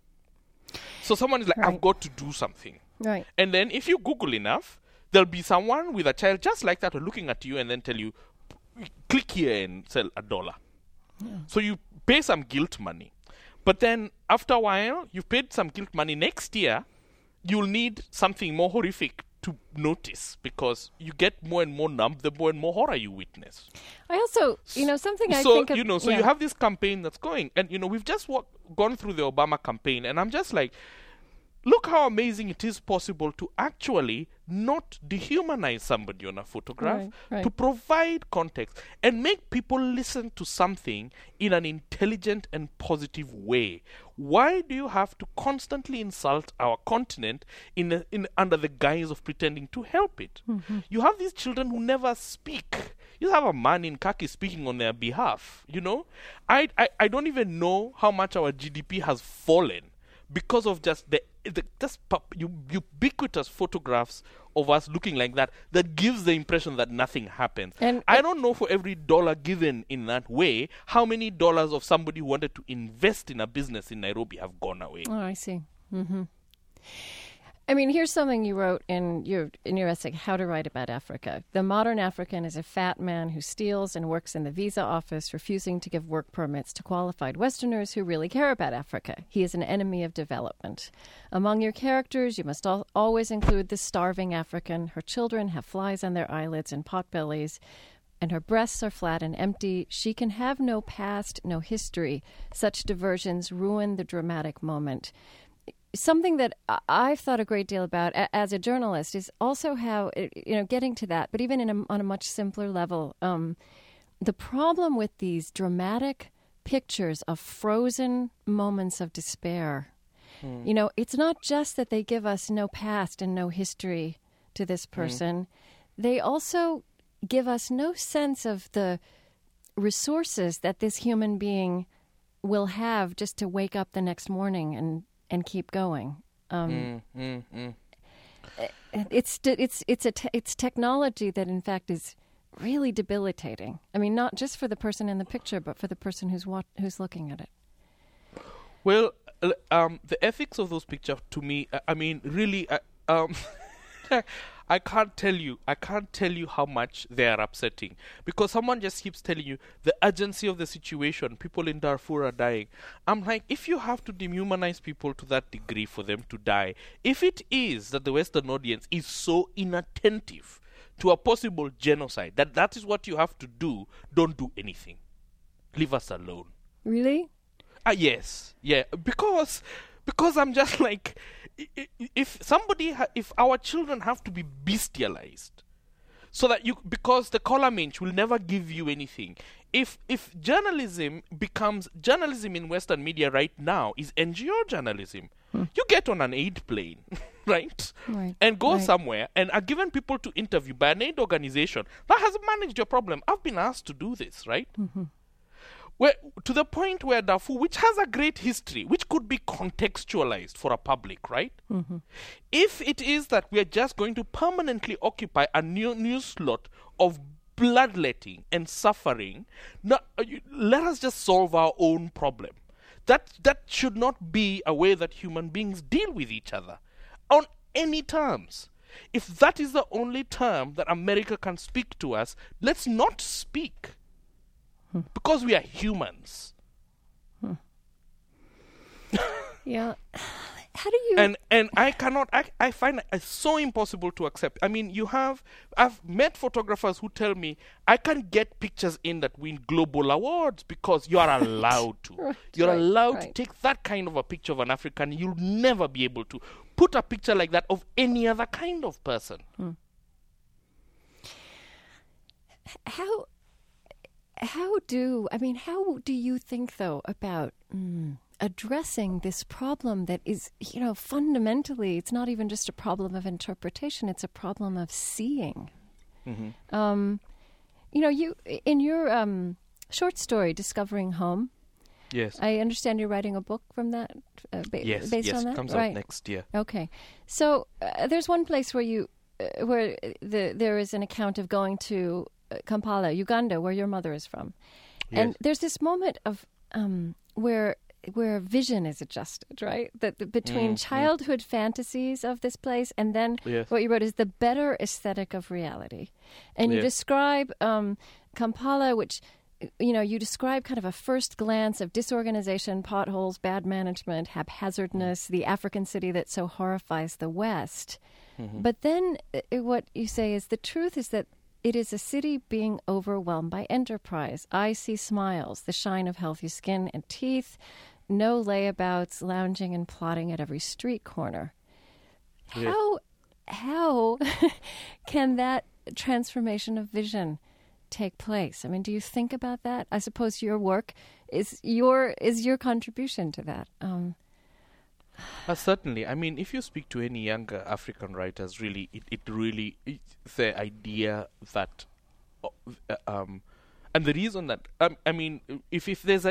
E: So someone is like, I've got to do something.
A: Right.
E: And then if you Google enough, there'll be someone with a child just like that looking at you and then tell you, click here and sell $1. So you pay some guilt money. But then after a while, you've paid some guilt money. Next year, you'll need something more horrific to notice, because you get more and more numb the more and more horror you witness.
A: I also, something I
E: So,
A: think of...
E: you have this campaign that's going. And, we've just gone through the Obama campaign. And I'm just like, look how amazing it is possible to actually not dehumanize somebody on a photograph,
A: Right.
E: to provide context and make people listen to something in an intelligent and positive way. Why do you have to constantly insult our continent in under the guise of pretending to help it? You have these children who never speak. You have a man in khaki speaking on their behalf. I don't even know how much our GDP has fallen because of just the ubiquitous photographs of us looking like that gives the impression that nothing happens.
A: And
E: I don't know, for every dollar given in that way, how many dollars of somebody who wanted to invest in a business in Nairobi have gone away.
A: Oh, I see. I mean, here's something you wrote in your essay, How to Write About Africa. The modern African is a fat man who steals and works in the visa office, refusing to give work permits to qualified Westerners who really care about Africa. He is an enemy of development. Among your characters, you must always include the starving African. Her children have flies on their eyelids and potbellies, and her breasts are flat and empty. She can have no past, no history. Such diversions ruin the dramatic moment. Something that I've thought a great deal about as a journalist is also how, getting to that, but even on a much simpler level, the problem with these dramatic pictures of frozen moments of despair. It's not just that they give us no past and no history to this person. They also give us no sense of the resources that this human being will have just to wake up the next morning and keep going. It's technology that, in fact, is really debilitating. I mean, not just for the person in the picture, but for the person who's looking at it.
E: Well, the ethics of those pictures, to me, I mean, really, I can't tell you how much they are upsetting, because someone just keeps telling you the urgency of the situation. People in Darfur are dying. I'm like, if you have to dehumanize people to that degree for them to die, if it is that the Western audience is so inattentive to a possible genocide, that is what you have to do, don't do anything. Leave us alone.
A: Really?
E: Yes. Yeah. Because I'm just like, if our children have to be bestialized, so that because the collar minch will never give you anything. If journalism in Western media right now is NGO journalism, you get on an aid plane, right? And go somewhere and are given people to interview by an aid organization that has managed your problem. I've been asked to do this, right? Where, to the point where Darfur, which has a great history, which could be contextualized for a public, right? If it is that we are just going to permanently occupy a new news slot of bloodletting and suffering, let us just solve our own problem. That should not be a way that human beings deal with each other on any terms. If that is the only term that America can speak to us, let's not speak. Because we are humans.
A: Yeah. How do you...
E: And I cannot... I find it so impossible to accept. I mean, I've met photographers who tell me, I can get pictures in that win global awards because you are allowed to. You're allowed to take that kind of a picture of an African. You'll never be able to put a picture like that of any other kind of person.
A: How do you think, though, about addressing this problem that is, fundamentally, it's not even just a problem of interpretation, it's a problem of seeing. You in your short story, Discovering Home,
E: yes,
A: I understand you're writing a book from that, based on that?
E: It comes out next year.
A: Okay. So there's one place where there is an account of going to Kampala, Uganda, where your mother is from.
E: Yes.
A: And there's this moment of where vision is adjusted, right? Between childhood fantasies of this place and then what you wrote is the better aesthetic of reality. And you describe Kampala, which, you describe kind of a first glance of disorganization, potholes, bad management, haphazardness, the African city that so horrifies the West. But then what you say is the truth is that it is a city being overwhelmed by enterprise. I see smiles, the shine of healthy skin and teeth, no layabouts, lounging and plotting at every street corner.
E: Yeah.
A: How can that transformation of vision take place? I mean, do you think about that? I suppose your work is your contribution to that.
E: Certainly. I mean, if you speak to any younger African writers, really, it's the idea that, and the reason that I mean, if there's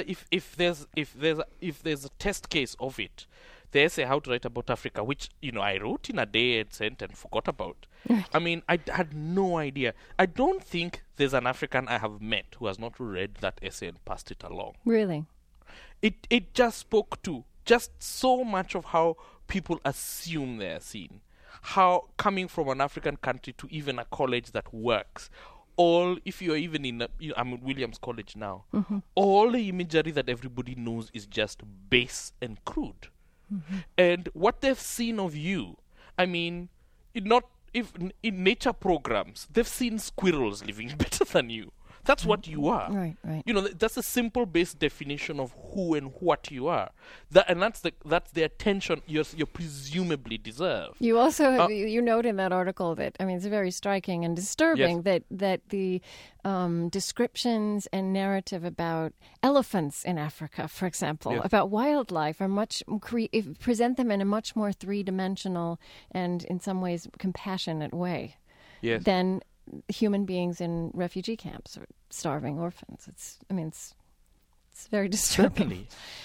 E: a test case of it, the essay How to Write About Africa, which I wrote in a day and sent and forgot about. I mean, I had no idea. I don't think there's an African I have met who has not read that essay and passed it along.
A: Really,
E: it just spoke to just so much of how people assume they're seen. How coming from an African country to even a college that works, if you're even in I'm at Williams College now, all the imagery that everybody knows is just base and crude. And what they've seen of you, I mean, in nature programs, they've seen squirrels living better than you. That's what you are.
A: Right.
E: That's a simple base definition of who and what you are. That's the attention you presumably deserve.
A: You also you note in that article that, I mean, it's very striking and disturbing that the descriptions and narrative about elephants in Africa, for example, about wildlife, are present them in a much more three-dimensional and in some ways compassionate way than human beings in refugee camps or starving orphans. It's very disturbing.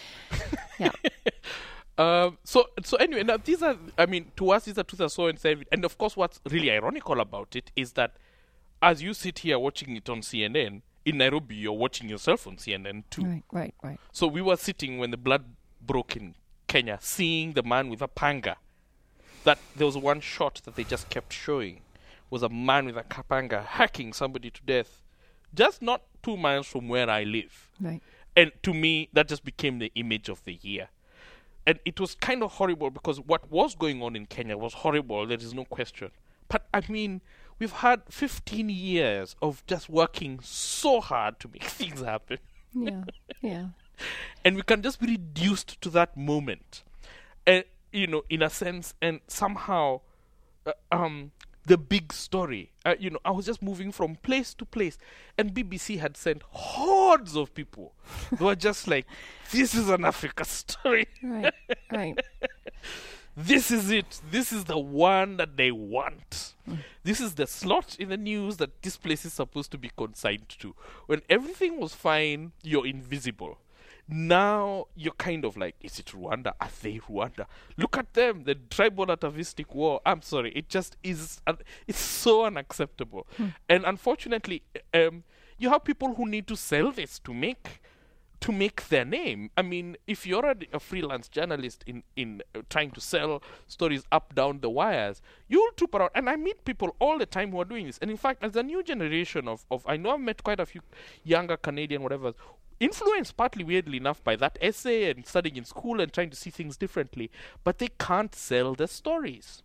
E: So anyway, now these are, I mean, to us these are truths are so insane. And of course, what's really ironical about it is that as you sit here watching it on CNN, in Nairobi you're watching yourself on CNN too.
A: Right.
E: So we were sitting when the blood broke in Kenya, seeing the man with a panga. That there was one shot that they just kept showing. Was a man with a panga hacking somebody to death, just not 2 miles from where I live.
A: Right.
E: And to me, that just became the image of the year. And it was kind of horrible because what was going on in Kenya was horrible. There is no question. But I mean, we've had 15 years of just working so hard to make things happen.
A: Yeah, yeah.
E: And we can just be reduced to that moment. And, in a sense, and somehow the big story, I was just moving from place to place, and BBC had sent hordes of people who were just like, this is an Africa story.
A: Right.
E: This is it. This is the one that they want. This is the slot in the news that this place is supposed to be consigned to. When everything was fine, you're invisible. Now you're kind of like, is it Rwanda? Are they Rwanda? Look at them, the tribal atavistic war. I'm sorry, it just is. It's so unacceptable. And unfortunately, you have people who need to sell this to make their name. I mean, if you're a freelance journalist in trying to sell stories up down the wires, you'll troop around. And I meet people all the time who are doing this. And in fact, as a new generation of I know I've met quite a few younger Canadian whatever, influenced partly weirdly enough by that essay and studying in school and trying to see things differently, but they can't sell the stories.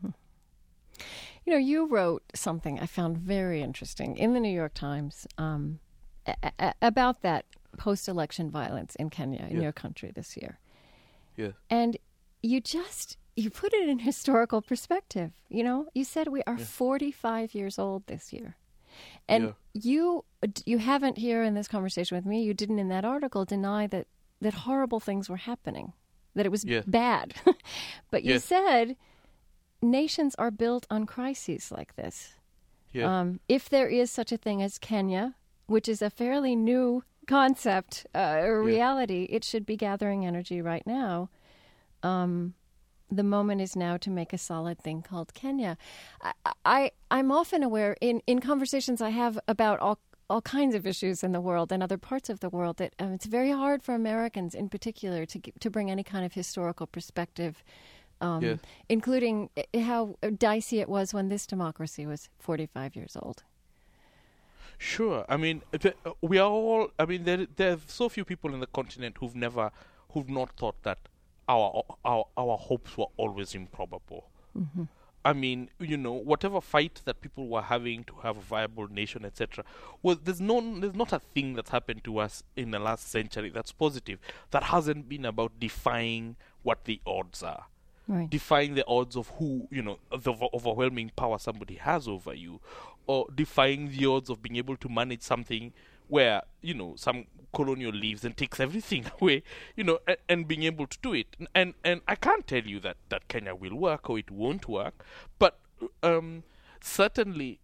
A: You wrote something I found very interesting in the New York Times about that post-election violence in Kenya, in your country this year.
E: Yeah.
A: And you put it in historical perspective. You said we are 45 years old this year. And you haven't here in this conversation with me, you didn't in that article deny that horrible things were happening, that it was bad. But you said nations are built on crises like this. Yeah. If there is such a thing as Kenya, which is a fairly new concept, or reality, it should be gathering energy right now. The moment is now to make a solid thing called Kenya. I'm often aware in conversations I have about all kinds of issues in the world and other parts of the world that it's very hard for Americans in particular to bring any kind of historical perspective, including how dicey it was when this democracy was 45 years old.
E: Sure. I mean, we are all. I mean, there are so few people in the continent who've not thought that our hopes were always improbable. Mm-hmm. I mean, whatever fight that people were having to have a viable nation, etc. Well, there's not a thing that's happened to us in the last century that's positive that hasn't been about defying what the odds are. Right. Defying the odds of who, the overwhelming power somebody has over you, or defying the odds of being able to manage something where, some colonial leaves and takes everything away, and being able to do it. And I can't tell you that Kenya will work or it won't work, but certainly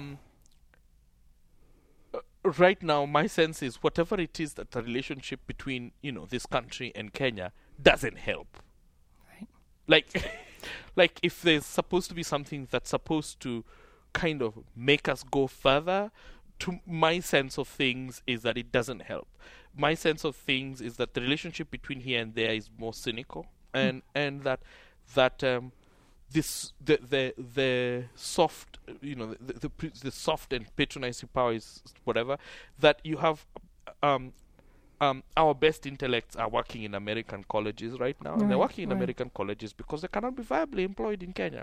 E: right now my sense is whatever it is that the relationship between, this country and Kenya doesn't help. Like if there's supposed to be something that's supposed to kind of make us go further, to my sense of things is that it doesn't help. My sense of things is that the relationship between here and there is more cynical, and that the soft, the soft and patronizing power is whatever, that you have. Our best intellects are working in American colleges right now. And they're working in American colleges because they cannot be viably employed in Kenya.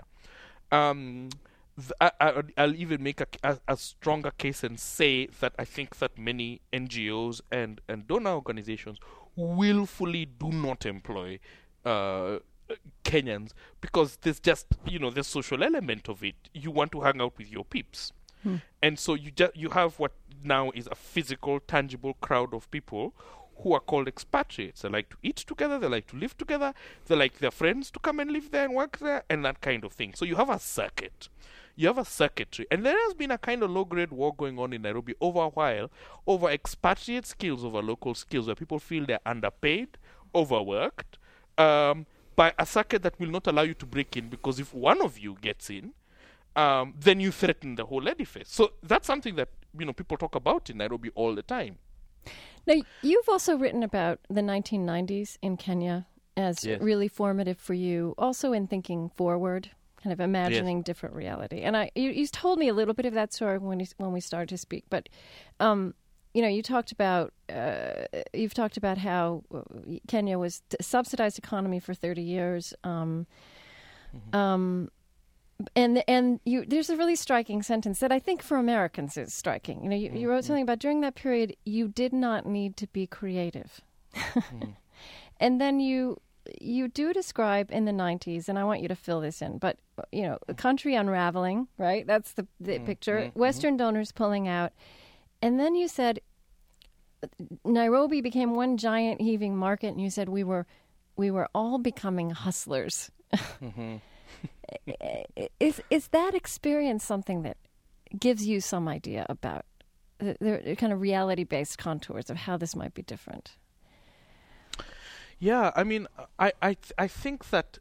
E: I'll even make a stronger case and say that I think that many NGOs and donor organizations willfully do not employ Kenyans because there's just, the social element of it. You want to hang out with your peeps. And so you have what now is a physical, tangible crowd of people who are called expatriates. They like to eat together, they like to live together, they like their friends to come and live there and work there, and that kind of thing. So you have a circuit. You have a circuitry. And there has been a kind of low-grade war going on in Nairobi over a while, over expatriate skills, over local skills, where people feel they're underpaid, overworked, by a circuit that will not allow you to break in, because if one of you gets in, then you threaten the whole edifice. So that's something that people talk about in Nairobi all the time.
A: Now, you've also written about the 1990s in Kenya as really formative for you, also in thinking forward, kind of imagining different reality. And you told me a little bit of that story when we started to speak, but you've talked about how Kenya was a subsidized economy for 30 years. And there's a really striking sentence that I think for Americans is striking. You know, you wrote something about during that period you did not need to be creative. And then you do describe in the 90s, and I want you to fill this in, but, you know, the country unraveling, right? That's the picture. Western donors pulling out. And then you said Nairobi became one giant heaving market, and you said we were all becoming hustlers. Is that experience something that gives you some idea about the kind of reality-based contours of how this might be different?
E: Yeah, I mean, I think that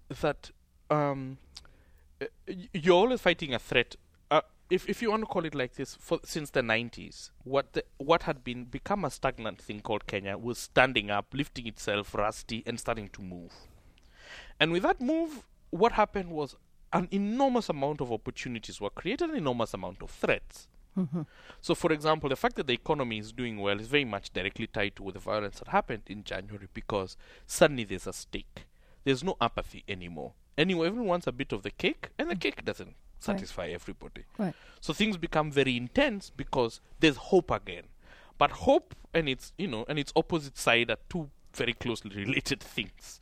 E: you're always fighting a threat. If you want to call it like this, since the 90s, what had become a stagnant thing called Kenya was standing up, lifting itself, rusty, and starting to move. And with that move, what happened was an enormous amount of opportunities were created, an enormous amount of threats. So, for example, the fact that the economy is doing well is very much directly tied to the violence that happened in January, because suddenly there's a stake. There's no apathy anymore. Anyway, everyone wants a bit of the cake, and the cake doesn't satisfy everybody.
A: Right.
E: So things become very intense because there's hope again. But hope and its opposite side are two very closely related things.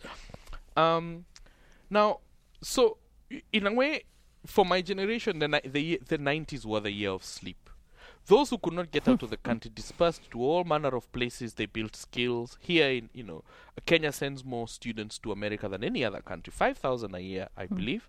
E: Now, so in a way, for my generation, the 90s were the year of sleep. Those who could not get out of the country dispersed to all manner of places. They built skills. Here in, Kenya sends more students to America than any other country, 5,000 a year, I believe.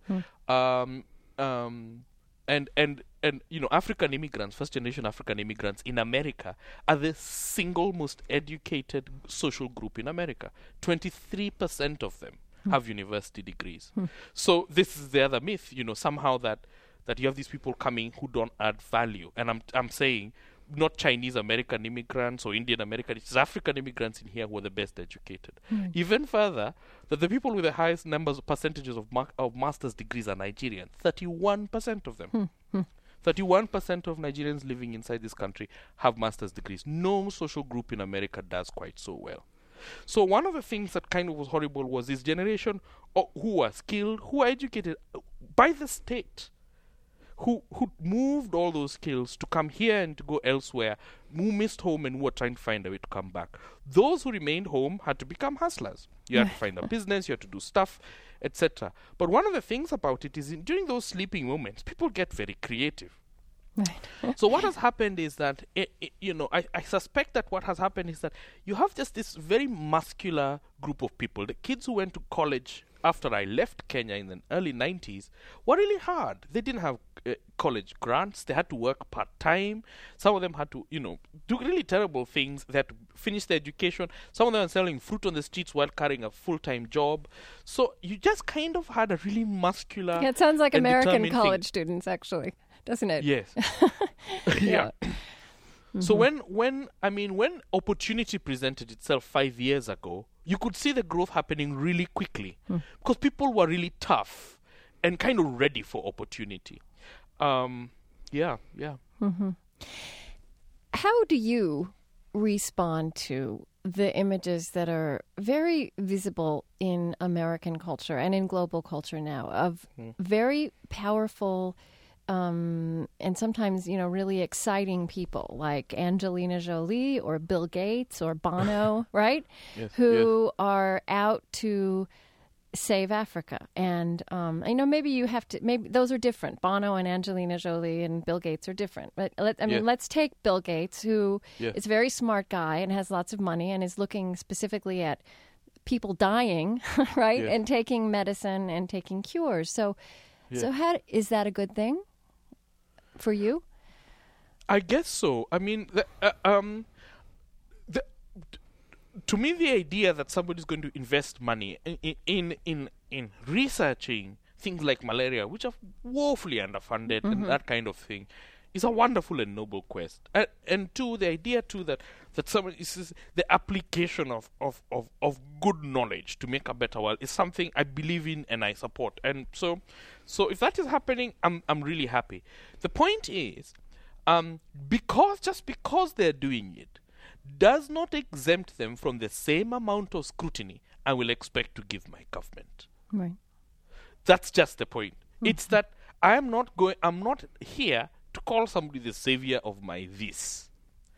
E: And African immigrants, first generation African immigrants in America are the single most educated social group in America. 23% of them have university degrees. So this is the other myth, somehow that you have these people coming who don't add value. And I'm saying not Chinese American immigrants or Indian American, it's African immigrants in here who are the best educated. Even further, that the people with the highest percentages of master's degrees are Nigerians. 31% of them. 31% of Nigerians living inside this country have master's degrees. No social group in America does quite so well. So one of the things that kind of was horrible was this generation who are skilled, who are educated by the state, who moved all those skills to come here and to go elsewhere, who missed home and who were trying to find a way to come back. Those who remained home had to become hustlers. You had to find a business, you had to do stuff, etc. But one of the things about it is during those sleeping moments, people get very creative. Right. So what has happened is that, I suspect that what has happened is that you have just this very muscular group of people. The kids who went to college after I left Kenya in the early 90s were really hard. They didn't have college grants. They had to work part-time. Some of them had to, do really terrible things. They had to finish their education. Some of them were selling fruit on the streets while carrying a full-time job. So you just kind of had a really muscular...
A: Yeah, it sounds like American college students, actually. Doesn't it?
E: Yes. Yeah. So when opportunity presented itself 5 years ago, you could see the growth happening really quickly because people were really tough and kind of ready for opportunity. Yeah.
A: How do you respond to the images that are very visible in American culture and in global culture now of very powerful and sometimes, really exciting people like Angelina Jolie or Bill Gates or Bono, right?
E: Yes,
A: who are out to save Africa. And I know maybe those are different. Bono and Angelina Jolie and Bill Gates are different. But let's take Bill Gates, who is a very smart guy and has lots of money and is looking specifically at people dying, right?
E: Yes.
A: And taking medicine and taking cures. So is that a good thing for you?
E: I guess so. I mean, to me, the idea that somebody's going to invest money in researching things like malaria, which are woefully underfunded and that kind of thing, is a wonderful and noble quest. And two, the idea too that somebody is the application of good knowledge to make a better world is something I believe in and I support. And so if that is happening, I'm really happy. The point is, because they're doing it does not exempt them from the same amount of scrutiny I will expect to give my government.
A: Right.
E: That's just the point. It's that I'm not here to call somebody the savior of my this.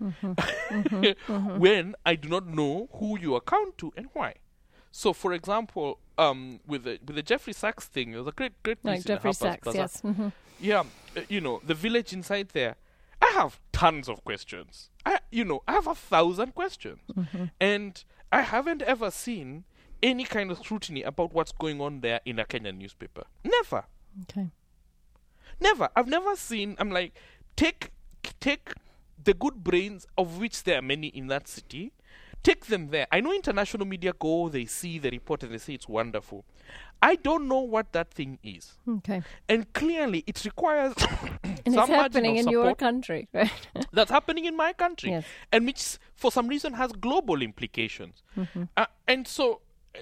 E: When I do not know who you account to and why. So, for example, with the Jeffrey Sachs thing, it was a great piece
A: Like
E: in
A: Jeffrey
E: the Harper's
A: Sachs,
E: Bazaar.
A: yes. Mm-hmm.
E: Yeah, the village inside there. I have tons of questions. I have 1,000 questions, and I haven't ever seen any kind of scrutiny about what's going on there in a Kenyan newspaper. Never.
A: Okay.
E: Never. I've never seen. I'm like, take the good brains, of which there are many in that city. Take them there. I know international media go, they see the report and they say it's wonderful. I don't know what that thing is.
A: Okay.
E: And clearly it requires
A: And
E: some
A: it's happening
E: margin
A: in
E: of
A: your
E: support.
A: country, right?
E: That's happening in my country.
A: Yes.
E: And which for some reason has global implications. And so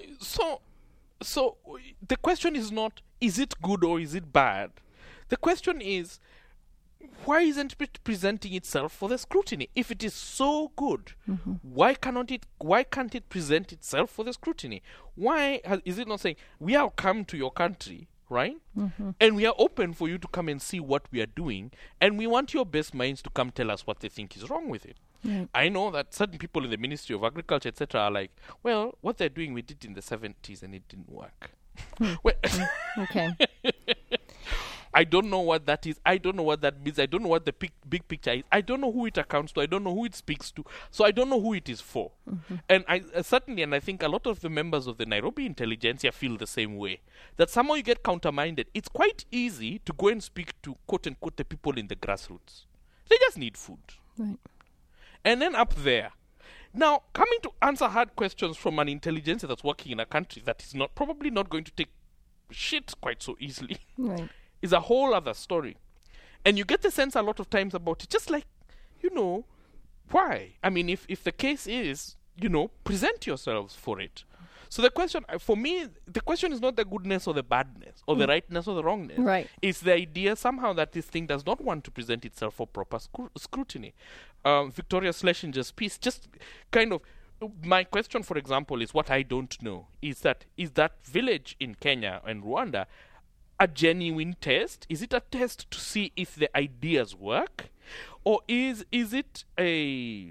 E: the question is not, is it good or is it bad? The question is, why isn't it presenting itself for the scrutiny? If it is so good, why can't it present itself for the scrutiny? Why is it not saying, we have come to your country, right? And we are open for you to come and see what we are doing, and we want your best minds to come tell us what they think is wrong with it.
A: Right.
E: I know that certain people in the Ministry of Agriculture, etc., are like, well, what they're doing, we did in the 70s and it didn't work. Well,
A: Okay.
E: I don't know what that is. I don't know what that means. I don't know what the big picture is. I don't know who it accounts to. I don't know who it speaks to. So I don't know who it is for. And I certainly, and I think a lot of the members of the Nairobi intelligentsia feel the same way. That somehow you get counterminded. It's quite easy to go and speak to, quote unquote, the people in the grassroots. They just need food.
A: Right.
E: And then up there. Now, coming to answer hard questions from an intelligentsia that's working in a country that is probably not going to take shit quite so easily.
A: Right.
E: Is a whole other story. And you get the sense a lot of times about it, just like, why? I mean, if the case is, present yourselves for it. So the question, for me, the question is not the goodness or the badness, or the rightness or the wrongness.
A: Right.
E: It's the idea somehow that this thing does not want to present itself for proper scrutiny. Victoria Schlesinger's piece, just kind of, my question, for example, is what I don't know, is that village in Kenya and Rwanda a genuine test? Is it a test to see if the ideas work, or is it a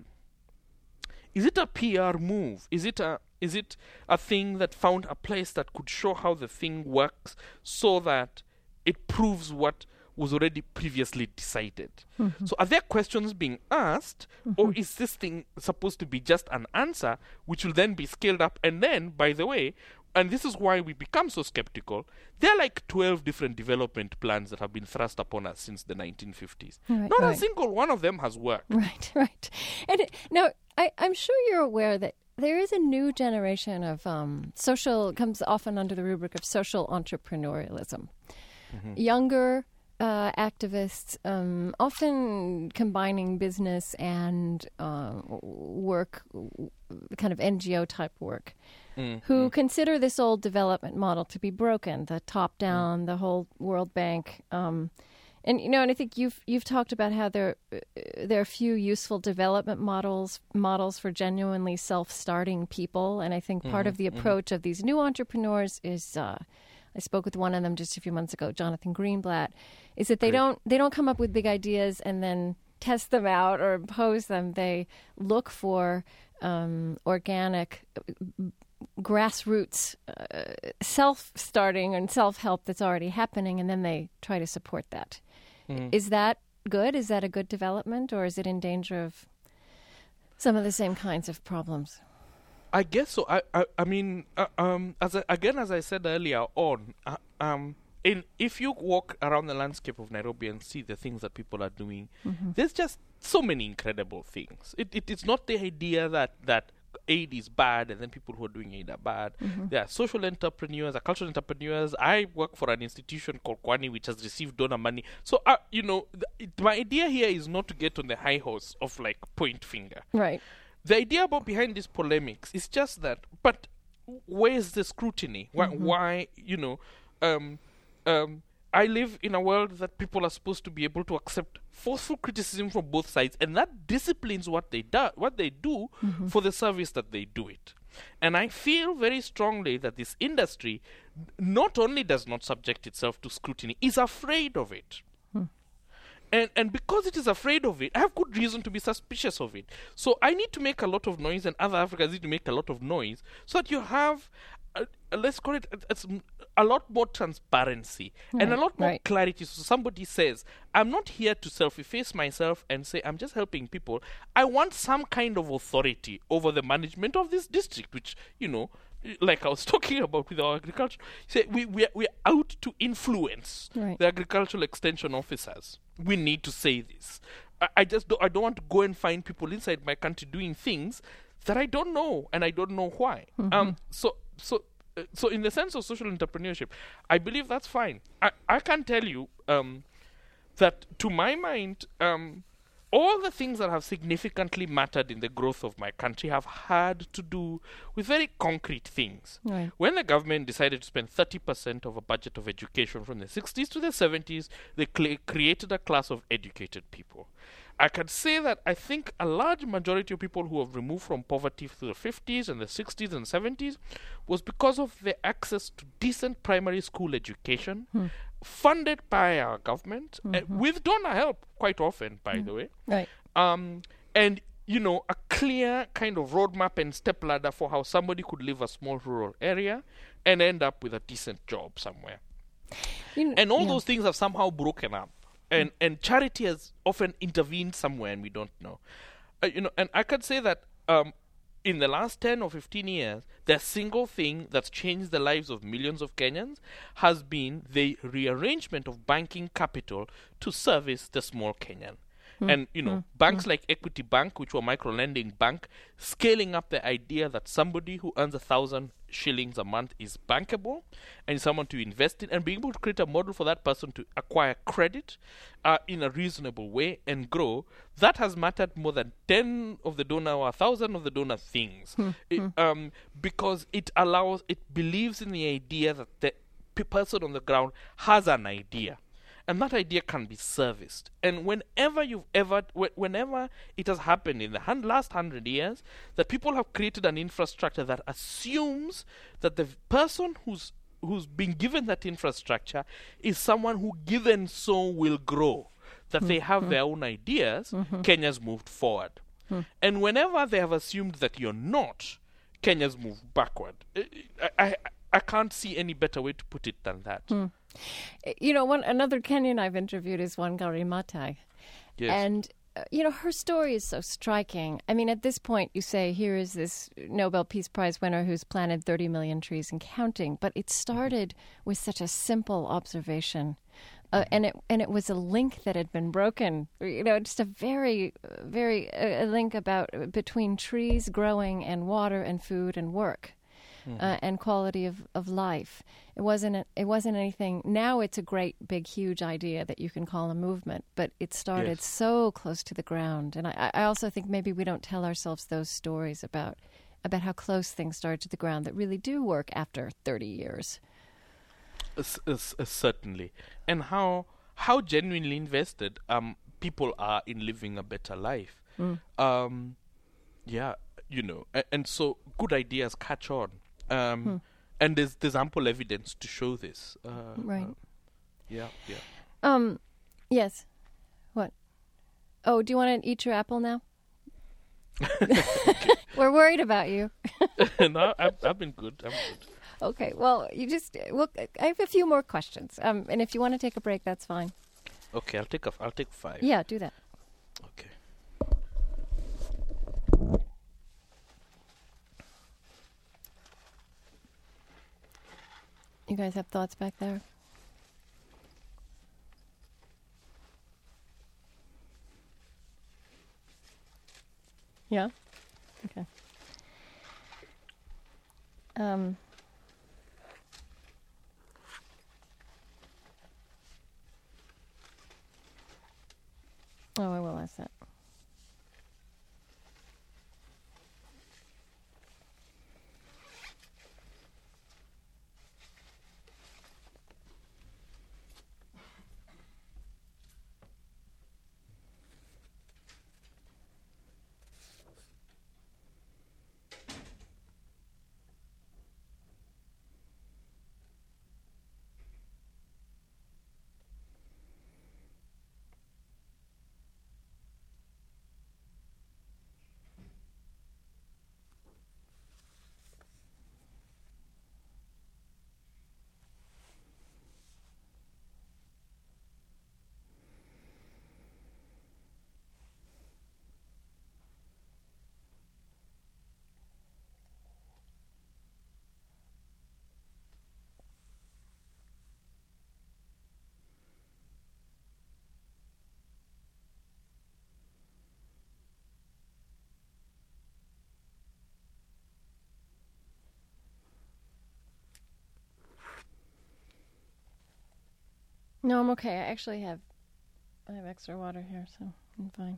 E: PR move? Is it a thing that found a place that could show how the thing works, so that it proves what was already previously decided? So are there questions being asked, or is this thing supposed to be just an answer which will then be scaled up? And then, by the way, and this is why we become so skeptical, there are like 12 different development plans that have been thrust upon us since the 1950s.
A: Right,
E: Not
A: right.
E: a single one of them has worked.
A: Right. And now, I'm sure you're aware that there is a new generation of comes often under the rubric of social entrepreneurialism. Younger activists, often combining business and work, kind of NGO type work, who consider this old development model to be broken, the top-down, the whole World Bank. And I think you've talked about how there are few useful development models for genuinely self-starting people, and I think part of the approach of these new entrepreneurs is, I spoke with one of them just a few months ago, Jonathan Greenblatt, is that they don't come up with big ideas and then test them out or impose them. They look for organic, grassroots self-starting and self-help that's already happening, and then they try to support that. Is that good? Is that a good development, or is it in danger of some of the same kinds of problems?
E: I guess so. I mean, as I said earlier on, if you walk around the landscape of Nairobi and see the things that people are doing, there's just so many incredible things. It's not the idea that aid is bad and then people who are doing aid are bad. There are social entrepreneurs, cultural entrepreneurs. I work for an institution called Kwani, which has received donor money. So, my idea here is not to get on the high horse of like point finger.
A: Right.
E: The idea behind these polemics is just that, but where's the scrutiny? Why I live in a world that people are supposed to be able to accept forceful criticism from both sides, and that disciplines what they do for the service that they do it. And I feel very strongly that this industry not only does not subject itself to scrutiny, is afraid of it. And because it is afraid of it, I have good reason to be suspicious of it. So I need to make a lot of noise, and other Africans need to make a lot of noise, so that you have, let's call it, a lot more transparency and a lot more clarity. So somebody says, I'm not here to self-efface myself and say, I'm just helping people. I want some kind of authority over the management of this district, which, like I was talking about with our agriculture, say we're out to influence the agricultural extension officers. We need to say this. I don't want to go and find people inside my country doing things that I don't know, and I don't know why. So in the sense of social entrepreneurship, I believe that's fine. I can tell you that, to my mind, all the things that have significantly mattered in the growth of my country have had to do with very concrete things.
A: Right.
E: When the government decided to spend 30% of a budget of education from the 60s to the 70s, they created a class of educated people. I can say that I think a large majority of people who have removed from poverty through the 50s and the 60s and 70s was because of their access to decent primary school education, funded by our government, with donor help quite often, by the way.
A: Right.
E: And, a clear kind of roadmap and stepladder for how somebody could leave a small rural area and end up with a decent job somewhere. And all those things have somehow broken up. And charity has often intervened somewhere, and we don't know. And I could say that in the last 10 or 15 years, the single thing that's changed the lives of millions of Kenyans has been the rearrangement of banking capital to service the small Kenyan. And, banks like Equity Bank, which were micro-lending bank, scaling up the idea that somebody who earns 1,000 shillings a month is bankable and someone to invest in, and being able to create a model for that person to acquire credit in a reasonable way and grow, that has mattered more than 10 of the donor or 1,000 of the donor things. Because it believes in the idea that the person on the ground has an idea. And that idea can be serviced. And whenever it has happened in the last 100 years, that people have created an infrastructure that assumes that the person who's been given that infrastructure is someone who, given so, will grow. That they have their own ideas, Kenya's moved forward. And whenever they have assumed that you're not, Kenya's moved backward. I can't see any better way to put it than that.
A: Another Kenyan I've interviewed is Wangari Maathai.
E: Yes.
A: And, her story is so striking. I mean, at this point, you say, here is this Nobel Peace Prize winner who's planted 30 million trees and counting. But it started with such a simple observation. And it was a link that had been broken. Just a very, very a link between trees growing and water and food and work. And quality of life. It wasn't anything. Now it's a great, big, huge idea that you can call a movement, but it started so close to the ground. And I also think maybe we don't tell ourselves those stories about how close things started to the ground that really do work after 30 years.
E: Certainly. And how genuinely invested people are in living a better life. And so good ideas catch on. And there's ample evidence to show this.
A: Right.
E: Yeah.
A: Yes. What? Oh, do you want to eat your apple now? We're worried about you.
E: No, I've been good. I'm good.
A: Okay. Well, I have a few more questions. And if you want to take a break, that's fine.
E: Okay, I'll take 5.
A: Yeah, do that.
E: Okay.
A: You guys have thoughts back there? Yeah? Okay. I will ask that. No, I'm okay. I actually have extra water here, so I'm fine.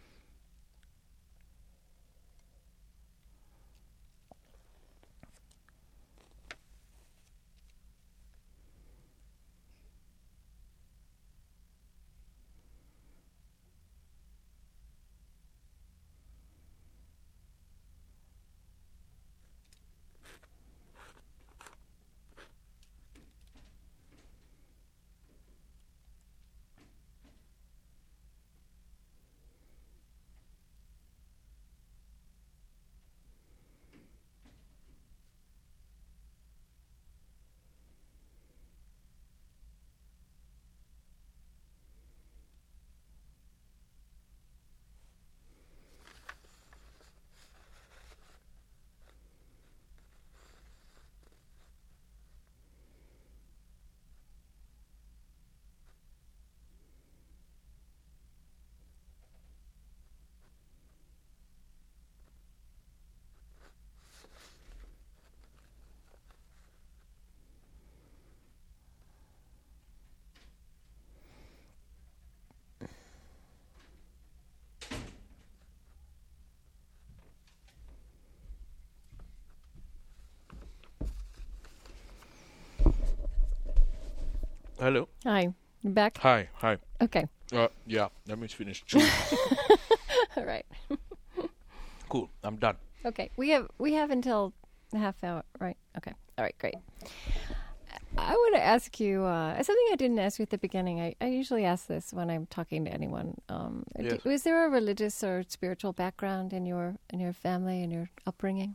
E: Hello.
A: Hi. You back?
E: Hi.
A: Okay.
E: Yeah, let me finish chewing.
A: All right.
E: Cool, I'm done.
A: Okay. We have until a half hour, right? Okay. All right, great. I want to ask you something I didn't ask you at the beginning. I usually ask this when I'm talking to anyone.
E: Yes.
A: Was there a religious or spiritual background in your family and your upbringing?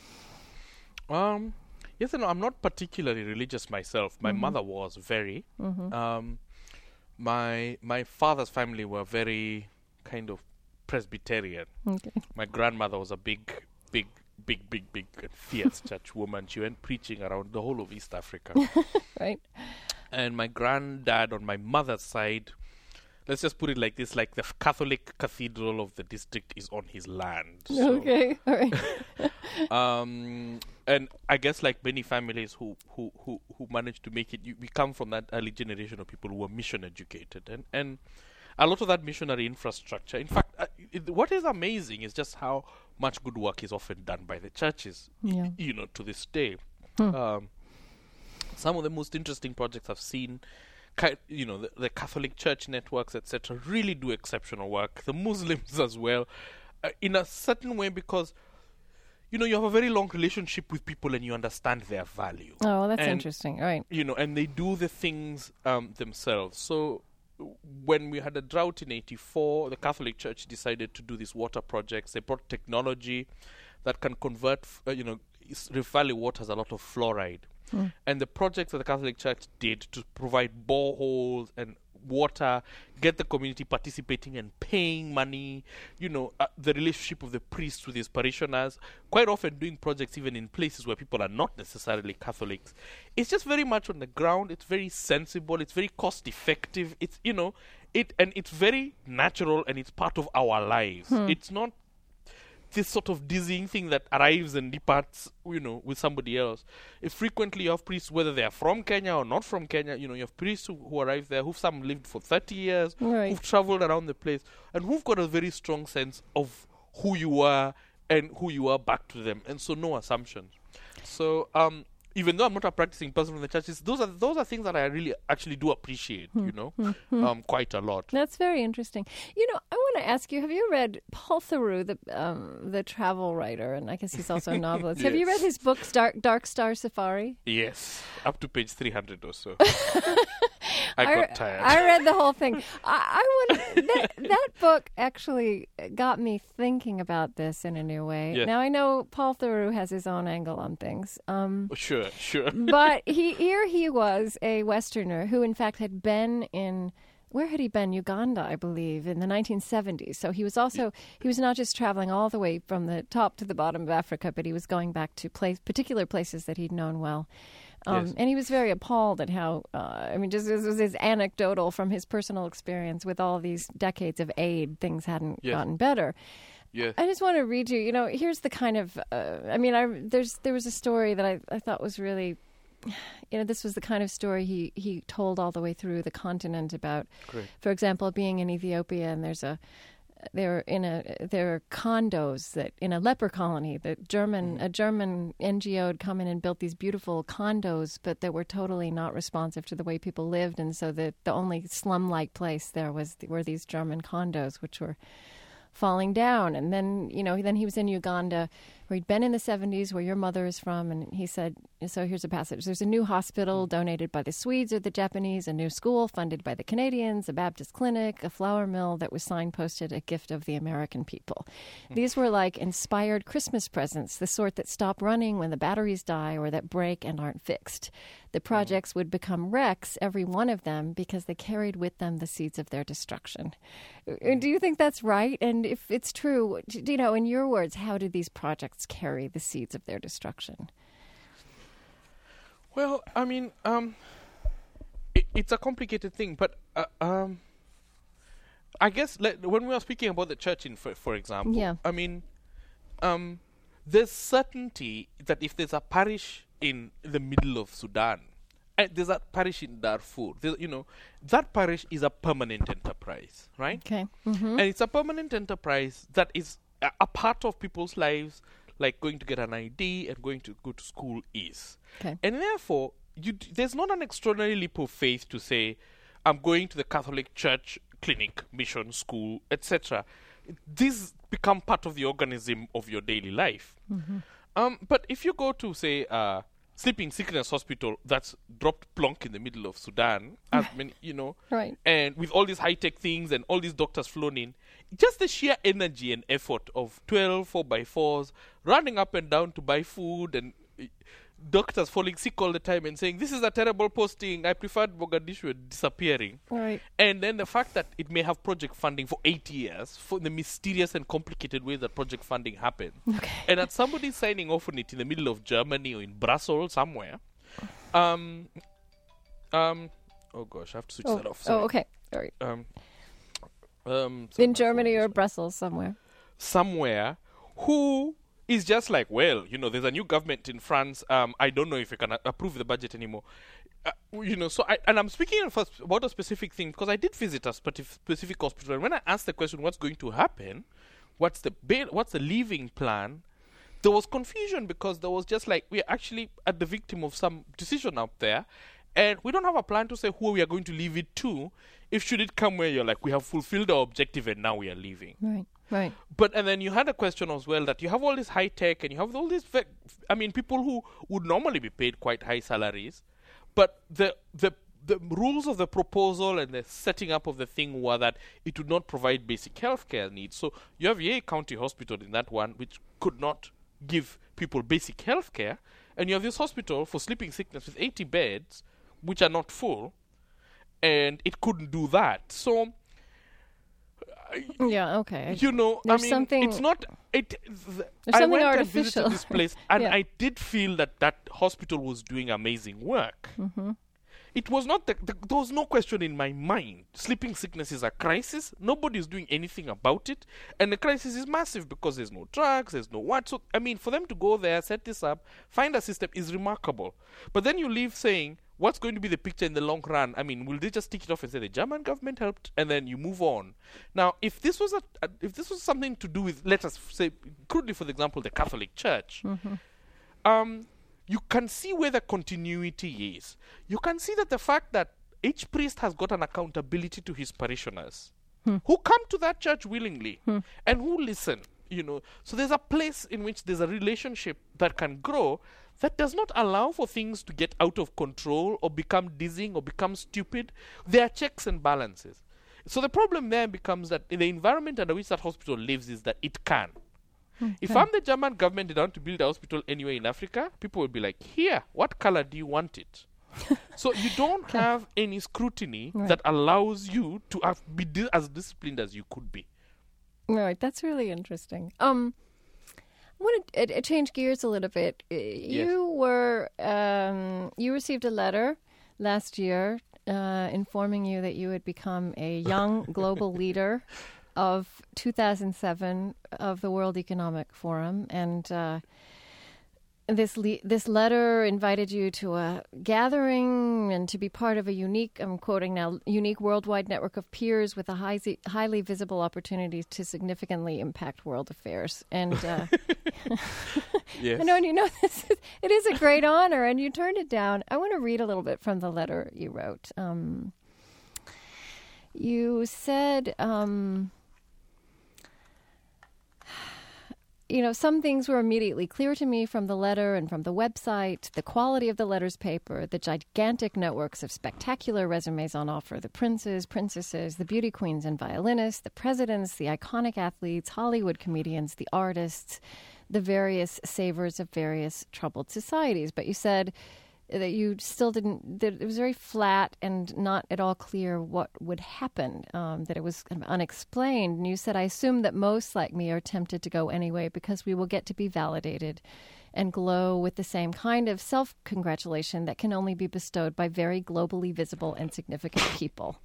E: Yes and no, I'm not particularly religious myself. My mother was very. My father's family were very kind of Presbyterian.
A: Okay.
E: My grandmother was a big and fierce church woman. She went preaching around the whole of East Africa.
A: Right.
E: And my granddad on my mother's side, let's just put it like this, like the Catholic cathedral of the district is on his land. So,
A: Okay. All right.
E: and I guess like many families who managed to make it, we come from that early generation of people who were mission educated. And a lot of that missionary infrastructure. In fact, what is amazing is just how much good work is often done by the churches,
A: Yeah.
E: to this day. Some of the most interesting projects I've seen, the Catholic Church networks, etc., really do exceptional work. The Muslims as well, in a certain way, because you have a very long relationship with people and you understand their value.
A: Oh, well, that's
E: And,
A: interesting. All right.
E: and they do the things themselves. So when we had a drought in 1984, the Catholic Church decided to do these water projects. They brought technology that can convert, Rift Valley water has a lot of fluoride. And the projects that the Catholic Church did to provide boreholes and water, get the community participating and paying money, the relationship of the priests with his parishioners, quite often doing projects even in places where people are not necessarily Catholics. It's just very much on the ground. It's very sensible. It's very cost effective. It's, and it's very natural and it's part of our lives. It's not this sort of dizzying thing that arrives and departs, with somebody else. Frequently you have priests, whether they are from Kenya or not from Kenya, you have priests who arrive there, who've some lived for 30 years,
A: Right.
E: who've traveled around the place, and who've got a very strong sense of who you are and who you are back to them. And so no assumptions. So, even though I'm not a practicing person from the churches, those are things that I really actually do appreciate, quite a lot.
A: That's very interesting. I want to ask you: have you read Paul Theroux, the travel writer, and I guess he's also a novelist? Have you read his books, Dark Star Safari?
E: Yes, up to page 300 or so. I got tired.
A: I read the whole thing. I want that book actually got me thinking about this in a new way.
E: Yeah.
A: Now I know Paul Theroux has his own angle on things.
E: Sure.
A: But he was a Westerner who, in fact, had been in. Where had he been? Uganda, I believe, in the 1970s. So he was not just traveling all the way from the top to the bottom of Africa, but he was going back to particular places that he'd known well.
E: Yes.
A: And he was very appalled at how, just this was his anecdotal from his personal experience with all these decades of aid, things hadn't gotten better.
E: Yes.
A: I just want to read you, here's the kind of, there was a story that I thought was really this was the kind of story he told all the way through the continent about,
E: Great.
A: for example, being in Ethiopia, and there are condos that in a leper colony that a German NGO had come in and built these beautiful condos, but that were totally not responsive to the way people lived, and so the only slum-like place there were these German condos, which were falling down. And then then he was in Uganda, where he'd been in the 70s, where your mother is from, and he said, so here's a passage. There's a new hospital donated by the Swedes or the Japanese, a new school funded by the Canadians, a Baptist clinic, a flour mill that was signposted a gift of the American people. These were like inspired Christmas presents, the sort that stop running when the batteries die or that break and aren't fixed. The projects would become wrecks, every one of them, because they carried with them the seeds of their destruction. Do you think that's right? And if it's true, in your words, how did these projects carry the seeds of their destruction?
E: Well, I mean, it's a complicated thing, but I guess when we are speaking about the church, for example,
A: yeah.
E: I mean, there's certainty that if there's a parish in the middle of Sudan, and there's a parish in Darfur, that parish is a permanent enterprise, right?
A: Okay. Mm-hmm.
E: And it's a permanent enterprise that is a part of people's lives, like going to get an ID and going to go to school is.
A: Okay.
E: And therefore, there's not an extraordinary leap of faith to say, I'm going to the Catholic Church, clinic, mission, school, etc. These become part of the organism of your daily life.
A: Mm-hmm.
E: But if you go to, say, sleeping sickness hospital that's dropped plonk in the middle of Sudan, as many,
A: right.
E: and with all these high-tech things and all these doctors flown in, just the sheer energy and effort of 12 4x4s running up and down to buy food, and doctors falling sick all the time and saying, this is a terrible posting, I preferred Mogadishu, disappearing.
A: Right.
E: And then the fact that it may have project funding for 8 years, for the mysterious and complicated way that project funding happens.
A: Okay.
E: And that somebody signing off on it in the middle of Germany or in Brussels somewhere. Oh gosh, I have to switch that off. Sorry.
A: Oh, okay. All right.
E: So
A: in Germany or Brussels somewhere,
E: who is just like, well, there's a new government in France. I don't know if you can approve the budget anymore. So I'm speaking first about a specific thing because I did visit a specific hospital, and when I asked the question, what's going to happen, what's the leaving plan, there was confusion because there was just like, we're actually at the victim of some decision out there, and we don't have a plan to say who we are going to leave it to. If should it come where you're like, we have fulfilled our objective and now we are leaving.
A: Right.
E: And then you had a question as well that you have all this high tech and you have all these, people who would normally be paid quite high salaries, but the rules of the proposal and the setting up of the thing were that it would not provide basic healthcare needs. So you have Yei County Hospital in that one, which could not give people basic healthcare, and you have this hospital for sleeping sickness with 80 beds, which are not full, and it couldn't do that. So,
A: yeah, okay.
E: There's something. It's not. There's something
A: artificial.
E: I visited this place, and
A: yeah.
E: I did feel that hospital was doing amazing work.
A: Mm-hmm.
E: It was not. There was no question in my mind. Sleeping sickness is a crisis. Nobody is doing anything about it, and the crisis is massive because there's no drugs, there's no what. So, for them to go there, set this up, find a system is remarkable. But then you leave saying, what's going to be the picture in the long run? Will they just tick it off and say the German government helped, and then you move on? Now, if this was something to do with, let us say, crudely for example, the Catholic Church,
A: mm-hmm.
E: You can see where the continuity is. You can see that the fact that each priest has got an accountability to his parishioners who come to that church willingly and who listen. So there's a place in which there's a relationship that can grow that does not allow for things to get out of control or become dizzying or become stupid. There are checks and balances. So the problem there becomes that in the environment under which that hospital lives is that it can. Okay. If I'm the German government and I want to build a hospital anywhere in Africa, people will be like, here, what color do you want it? So you don't have any scrutiny that allows you to be as disciplined as you could be.
A: Right, that's really interesting. I want to change gears a little bit.
E: Yes.
A: You received a letter last year informing you that you had become a young global leader of 2007 of the World Economic Forum, and this letter invited you to a gathering and to be part of a unique, I'm quoting now, unique worldwide network of peers with a highly visible opportunity to significantly impact world affairs. And
E: Yes.
A: I know, and it is a great honor, and you turned it down. I want to read a little bit from the letter you wrote. You said, some things were immediately clear to me from the letter and from the website, the quality of the letter's paper, the gigantic networks of spectacular resumes on offer, the princes, princesses, the beauty queens and violinists, the presidents, the iconic athletes, Hollywood comedians, the artists, the various savers of various troubled societies. But you said that you still didn't, that it was very flat and not at all clear what would happen, that it was kind of unexplained. And you said, I assume that most like me are tempted to go anyway because we will get to be validated and glow with the same kind of self-congratulation that can only be bestowed by very globally visible and significant people.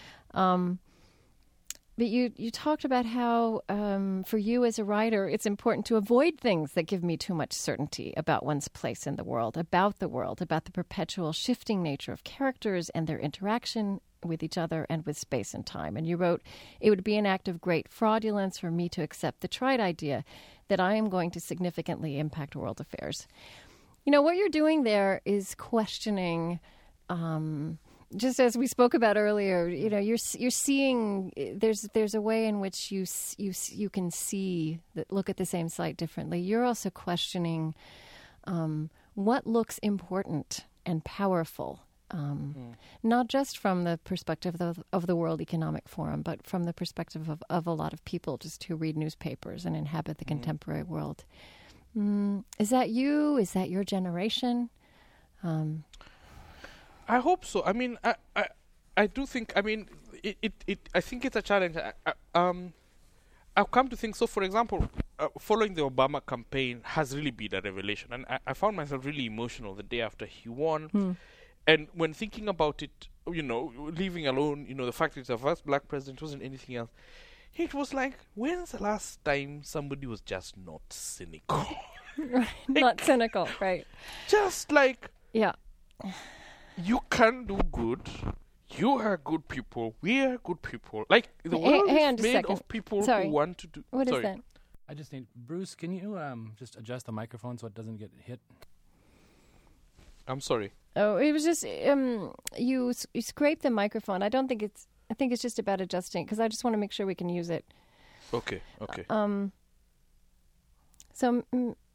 A: But you talked about how, for you as a writer, it's important to avoid things that give me too much certainty about one's place in the world, about the perpetual shifting nature of characters and their interaction with each other and with space and time. And you wrote, it would be an act of great fraudulence for me to accept the trite idea that I am going to significantly impact world affairs. What you're doing there is questioning... just as we spoke about earlier, you're seeing there's a way in which you can see that, look at the same site differently. You're also questioning what looks important and powerful, not just from the perspective of the World Economic Forum, but from the perspective of a lot of people just who read newspapers and inhabit the contemporary world. Is that you? Is that your generation?
E: I hope so. I mean, I do think. I mean, I think it's a challenge. I've come to think. So, for example, following the Obama campaign has really been a revelation, and I found myself really emotional the day after he won. And when thinking about it, leaving alone, the fact that it's the first black president wasn't anything else. It was like, when's the last time somebody was just not cynical?
A: Not cynical, right?
E: Just like,
A: yeah.
E: You can do good. You are good people. We are good people. Like, the world is made of people who want to do...
A: What is that?
D: I just need... Bruce, can you just adjust the microphone so it doesn't get hit?
E: I'm sorry.
A: Oh, it was just... you scraped the microphone. I think it's just about adjusting, because I just want to make sure we can use it.
E: Okay.
A: So,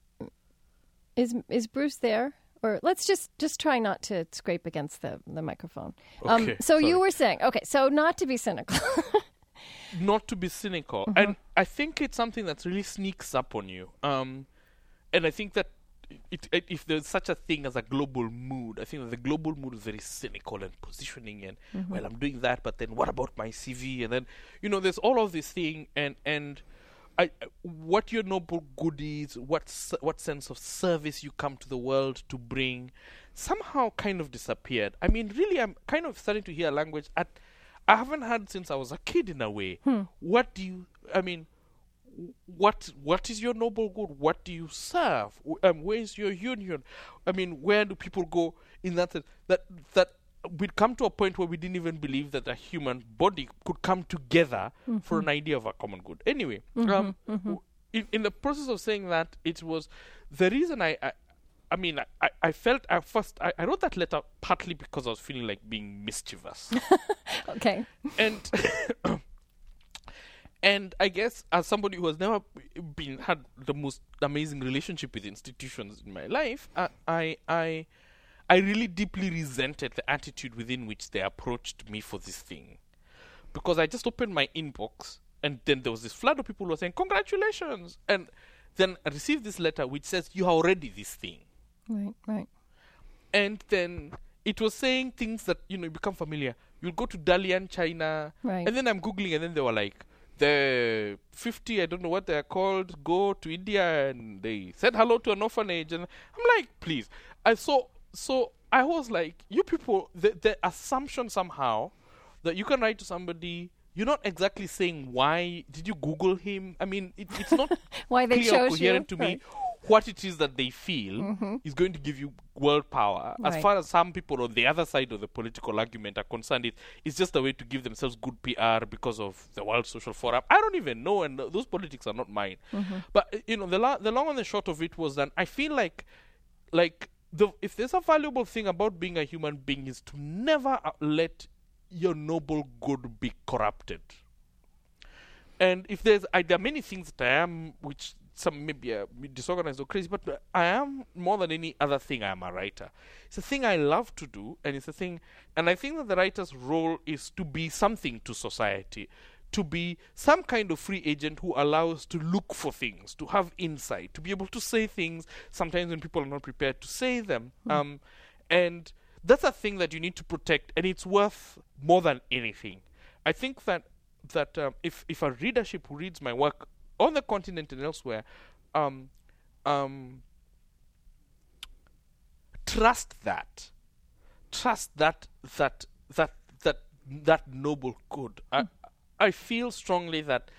A: is Bruce there? Or let's just try not to scrape against the microphone.
E: Okay,
A: so
E: sorry.
A: You were saying, so not to be cynical.
E: Not to be cynical. And I think it's something that really sneaks up on you. And I think that if there's such a thing as a global mood, I think that the global mood is very cynical and positioning and, well, I'm doing that, but then what about my CV? And then, there's all of this thing and what your noble good is, what sense of service you come to the world to bring, somehow kind of disappeared. I mean, really, I'm kind of starting to hear a language I haven't had since I was a kid in a way. What is your noble good? What do you serve? Where is your union? I mean, where do people go in that sense? That we'd come to a point where we didn't even believe that a human body could come together for an idea of a common good. Anyway, in the process of saying that, it was the reason I felt at first, I wrote that letter partly because I was feeling like being mischievous.
A: Okay.
E: And I guess as somebody who has never had the most amazing relationship with institutions in my life, I really deeply resented the attitude within which they approached me for this thing. Because I just opened my inbox, and then there was this flood of people who were saying, congratulations! And then I received this letter which says, you are already this thing.
A: Right.
E: And then it was saying things that, you become familiar. You'll go to Dalian, China.
A: Right.
E: And then I'm Googling, and then they were like, the 50, I don't know what they're called, go to India, and they said hello to an orphanage. And I'm like, please. So I was like, you people, the assumption somehow that you can write to somebody, you're not exactly saying why. Did you Google him? I mean, it's not
A: why they
E: clear or
A: chose
E: coherent
A: you?
E: to me.
A: Right.
E: what it is that they feel is going to give you world power. As
A: Right.
E: far as some people on the other side of the political argument are concerned, it's just a way to give themselves good PR because of the World Social Forum. I don't even know, and those politics are not mine. But the long and the short of it was that I feel like if there's a valuable thing about being a human being is to never let your noble good be corrupted. And if there are many things that I am, which some maybe are disorganized or crazy, but I am more than any other thing. I am a writer. It's a thing I love to do, and it's a thing. And I think that the writer's role is to be something to society, to be some kind of free agent who allows to look for things, to have insight, to be able to say things sometimes when people are not prepared to say them. And that's a thing that you need to protect, and it's worth more than anything. I think that if a readership who reads my work on the continent and elsewhere trust that noble good. I feel strongly that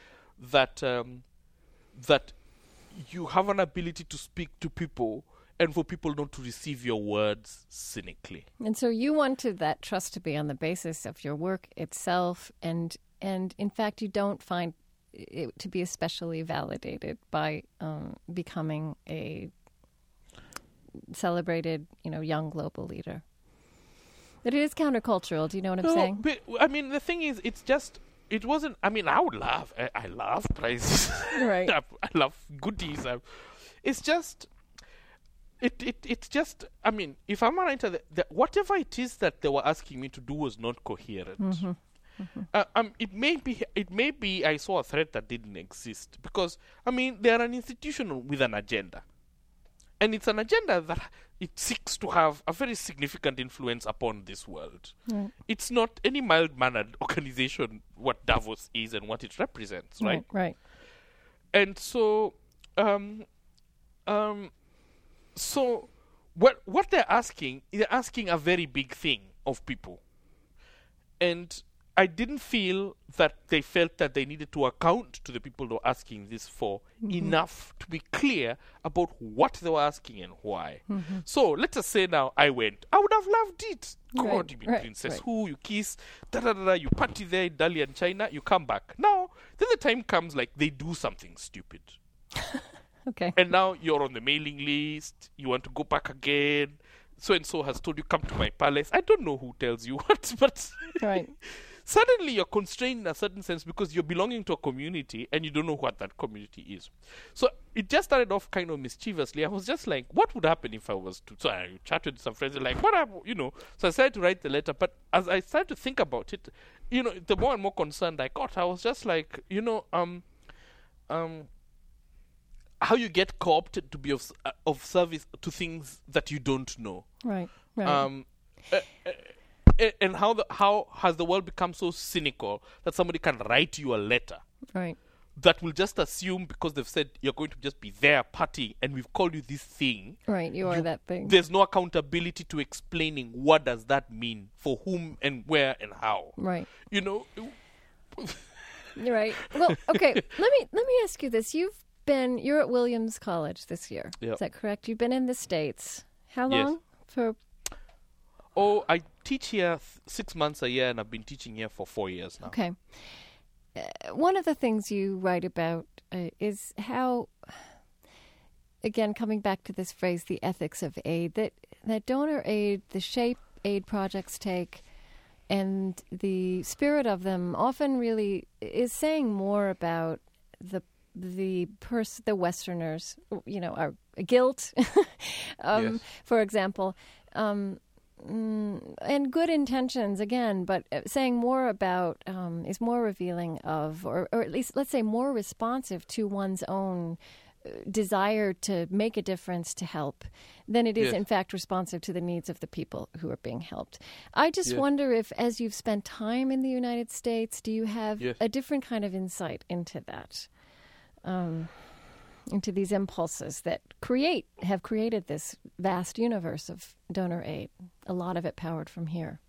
E: you have an ability to speak to people and for people not to receive your words cynically.
A: And so you wanted that trust to be on the basis of your work itself, and in fact you don't find it to be especially validated by becoming a celebrated, young global leader. But it is countercultural. Do you know what I'm saying?
E: But, I mean, the thing is, it wasn't. I mean, I would love. I love prizes.
A: Right.
E: I love goodies. It's just. It's just. I mean, if I'm a writer, whatever it is that they were asking me to do was not coherent. It may be I saw a threat that didn't exist because they're an institution with an agenda, and it's an agenda that it seeks to have a very significant influence upon this world. Right. It's not any mild-mannered organization what Davos is and what it represents, right?
A: Right.
E: And so, so what they're asking a very big thing of people, and I didn't feel that they felt that they needed to account to the people they were asking this for enough to be clear about what they were asking and why. So let us say now I would have loved it. God, you mean Princess Who, you kiss, you party there in Dalian, China, you come back. Now, then the time comes like they do something stupid.
A: Okay.
E: And now you're on the mailing list, you want to go back again. So-and-so has told you, come to my palace. I don't know who tells you what, but...
A: Right.
E: Suddenly you're constrained in a certain sense because you're belonging to a community and you don't know what that community is. So it just started off kind of mischievously. I was just like, what would happen if I was to... So I chatted with some friends, like, what happened? So I started to write the letter. But as I started to think about it, the more and more concerned I got, I was just like, how you get co-opted to be of service to things that you don't know.
A: Right.
E: And how has the world become so cynical that somebody can write you a letter that will just assume because they've said you're going to just be there partying and we've called you this thing.
A: Right, you are that thing.
E: There's no accountability to explaining what does that mean, for whom and where and how.
A: Right.
E: You're
A: right. Well, okay, let me ask you this. You're at Williams College this year.
E: Yep.
A: Is that correct? You've been in the States. How long?
E: Yes. I teach here 6 months a year, and I've been teaching here for 4 years now.
A: Okay. One of the things you write about is how, again, coming back to this phrase, the ethics of aid, that donor aid, the shape aid projects take, and the spirit of them often really is saying more about the Westerners, our guilt,
E: Yes.
A: for example, and good intentions again, but saying more about is more revealing of, or at least let's say more responsive to one's own desire to make a difference, to help, than it is in fact responsive to the needs of the people who are being helped. I just wonder if, as you've spent time in the United States, do you have a different kind of insight into that? Into these impulses that have created this vast universe of donor aid, a lot of it powered from here.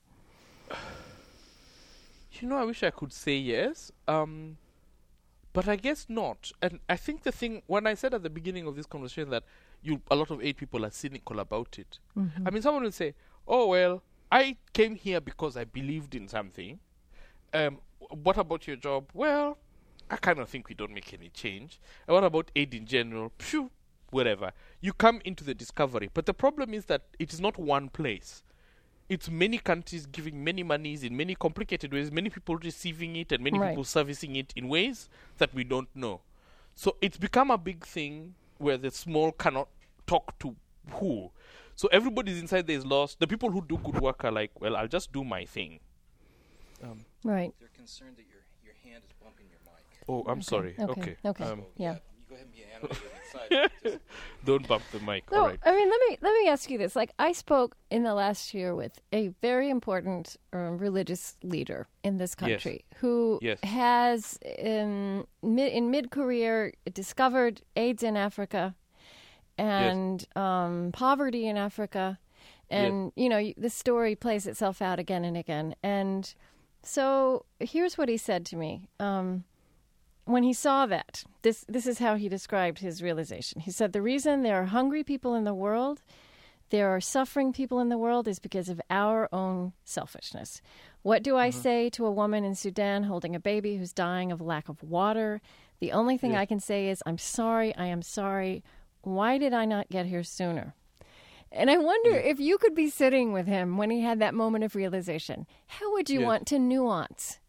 E: I wish I could say yes, but I guess not. And I think the thing, when I said at the beginning of this conversation that, a lot of aid people are cynical about it. I mean, someone will say, "Oh well, I came here because I believed in something. What about your job?" Well, I kind of think we don't make any change. And what about aid in general? Phew, whatever. You come into the discovery, but the problem is that it is not one place. It's many countries giving many monies in many complicated ways, many people receiving it and many people servicing it in ways that we don't know. So it's become a big thing where the small cannot talk to who. So everybody's inside there is lost. The people who do good work are like, well, I'll just do my thing.
A: Right.
B: They're concerned that your hand is bumping your mic.
E: Oh, I'm sorry. Okay.
A: Yeah.
B: You go ahead and be animated inside. Just
E: Don't bump the mic.
A: No,
E: All right.
A: I mean, let me ask you this. Like, I spoke in the last year with a very important religious leader in this country who has, in mid-career, discovered AIDS in Africa and poverty in Africa. And, this story plays itself out again and again. And so here's what he said to me. When he saw that, this is how he described his realization. He said, the reason there are hungry people in the world, there are suffering people in the world, is because of our own selfishness. What do I say to a woman in Sudan holding a baby who's dying of lack of water? The only thing I can say is, I'm sorry, I am sorry. Why did I not get here sooner? And I wonder if you could be sitting with him when he had that moment of realization. How would you want to nuance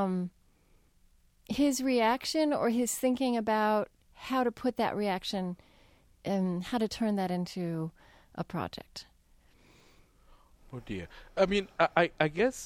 A: his reaction or his thinking about how to put that reaction and how to turn that into a project?
E: Oh dear. I mean, I guess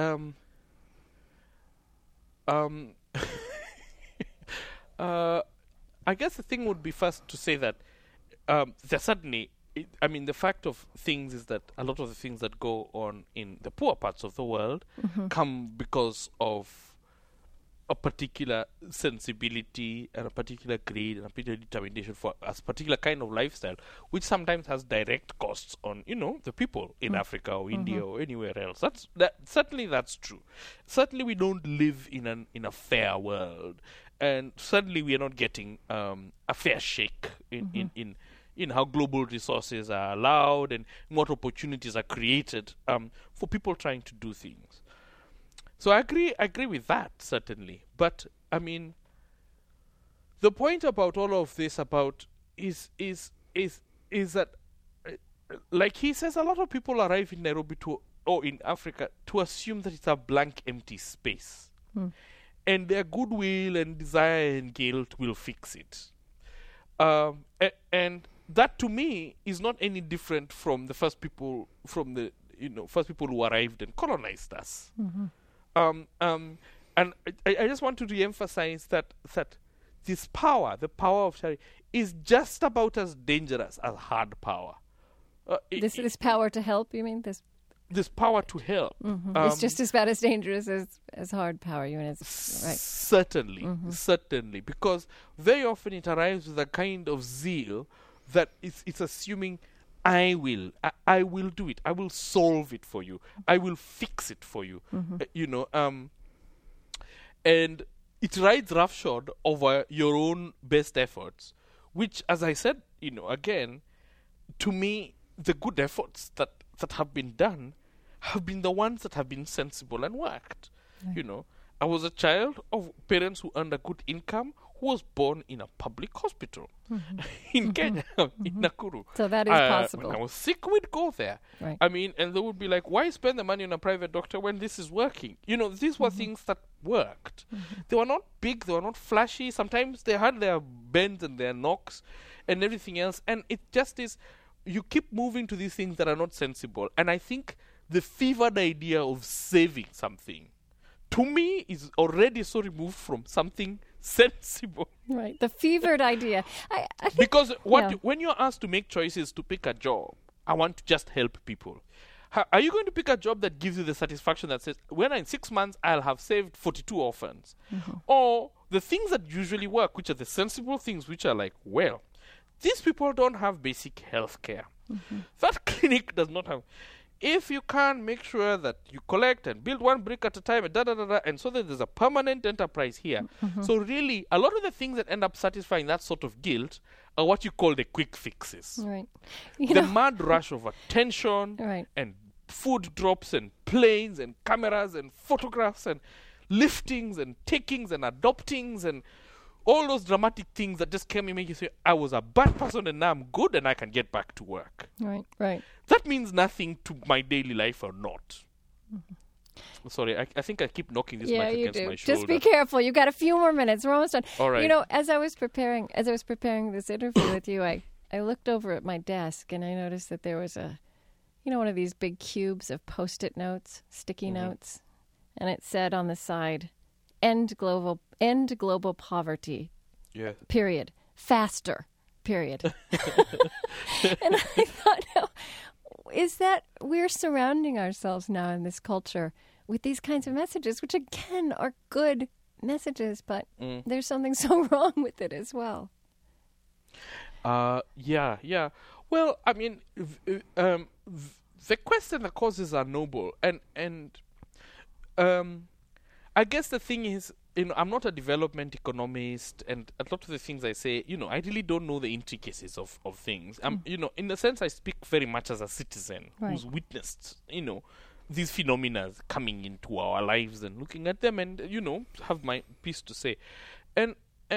E: I guess the thing would be first to say that there certainly, the fact of things is that a lot of the things that go on in the poor parts of the world come because of a particular sensibility and a particular greed and a particular determination for a particular kind of lifestyle, which sometimes has direct costs on, the people in Africa or India or anywhere else. Certainly that's true. Certainly we don't live in a fair world, and certainly we are not getting a fair shake in how global resources are allowed and what opportunities are created for people trying to do things. So I agree with that, certainly. But I mean, the point about all of this is that, like he says, a lot of people arrive in Nairobi or in Africa to assume that it's a blank, empty space, and their goodwill and desire and guilt will fix it. And that, to me, is not any different from the first people who arrived and colonized us. And I just want to re-emphasize that this power, the power of Sharia, is just about as dangerous as hard power.
A: This power to help, you mean?
E: This power to help.
A: It's just about as dangerous as hard power, you mean? Right.
E: Certainly. Because very often it arrives with a kind of zeal that it's assuming, I will do it. I will solve it for you. I will fix it for you. And it rides roughshod over your own best efforts, which, as I said, again, to me, the good efforts that have been done have been the ones that have been sensible and worked. Right. I was a child of parents who earned a good income, who was born in a public hospital in Kenya, in Nakuru.
A: So that is possible.
E: When I was sick, we'd go there.
A: Right.
E: And they would be like, why spend the money on a private doctor when this is working? These were things that worked. They were not big, they were not flashy. Sometimes they had their bends and their knocks and everything else. And it just is, you keep moving to these things that are not sensible. And I think the fevered idea of saving something, to me, is already so removed from something sensible.
A: Right, the fevered idea. I think,
E: because when you're asked to make choices to pick a job, I want to just help people. Are you going to pick a job that gives you the satisfaction that says, when in 6 months I'll have saved 42 orphans? Or the things that usually work, which are the sensible things, which are like, well, these people don't have basic health care. That clinic does not have. If you can't make sure that you collect and build one brick at a time and so that there's a permanent enterprise here. So really, a lot of the things that end up satisfying that sort of guilt are what you call the quick fixes.
A: Right.
E: The mad rush of attention
A: Right.
E: and food drops and planes and cameras and photographs and liftings and takings and adoptings and all those dramatic things that just came and make you say, I was a bad person and now I'm good and I can get back to work.
A: Right. Right.
E: That means nothing to my daily life or not. Sorry, I think I keep knocking this mic against my shoulder.
A: Just be careful. You got a few more minutes. We're almost done.
E: All right.
A: You know, as I was preparing this interview with you, I looked over at my desk and I noticed that there was one of these big cubes of Post-it notes, sticky notes, and it said on the side, "End global poverty."
E: Yeah.
A: Period. Faster. Period. And I thought, no, is that we're surrounding ourselves now in this culture with these kinds of messages, which again are good messages, but there's something so wrong with it as well.
E: Yeah. Well, I mean, the quest and the causes are noble, and I guess the thing is, I'm not a development economist, and a lot of the things I say, I really don't know the intricacies of things. In the sense, I speak very much as a citizen who's witnessed, these phenomena coming into our lives and looking at them, and have my piece to say, and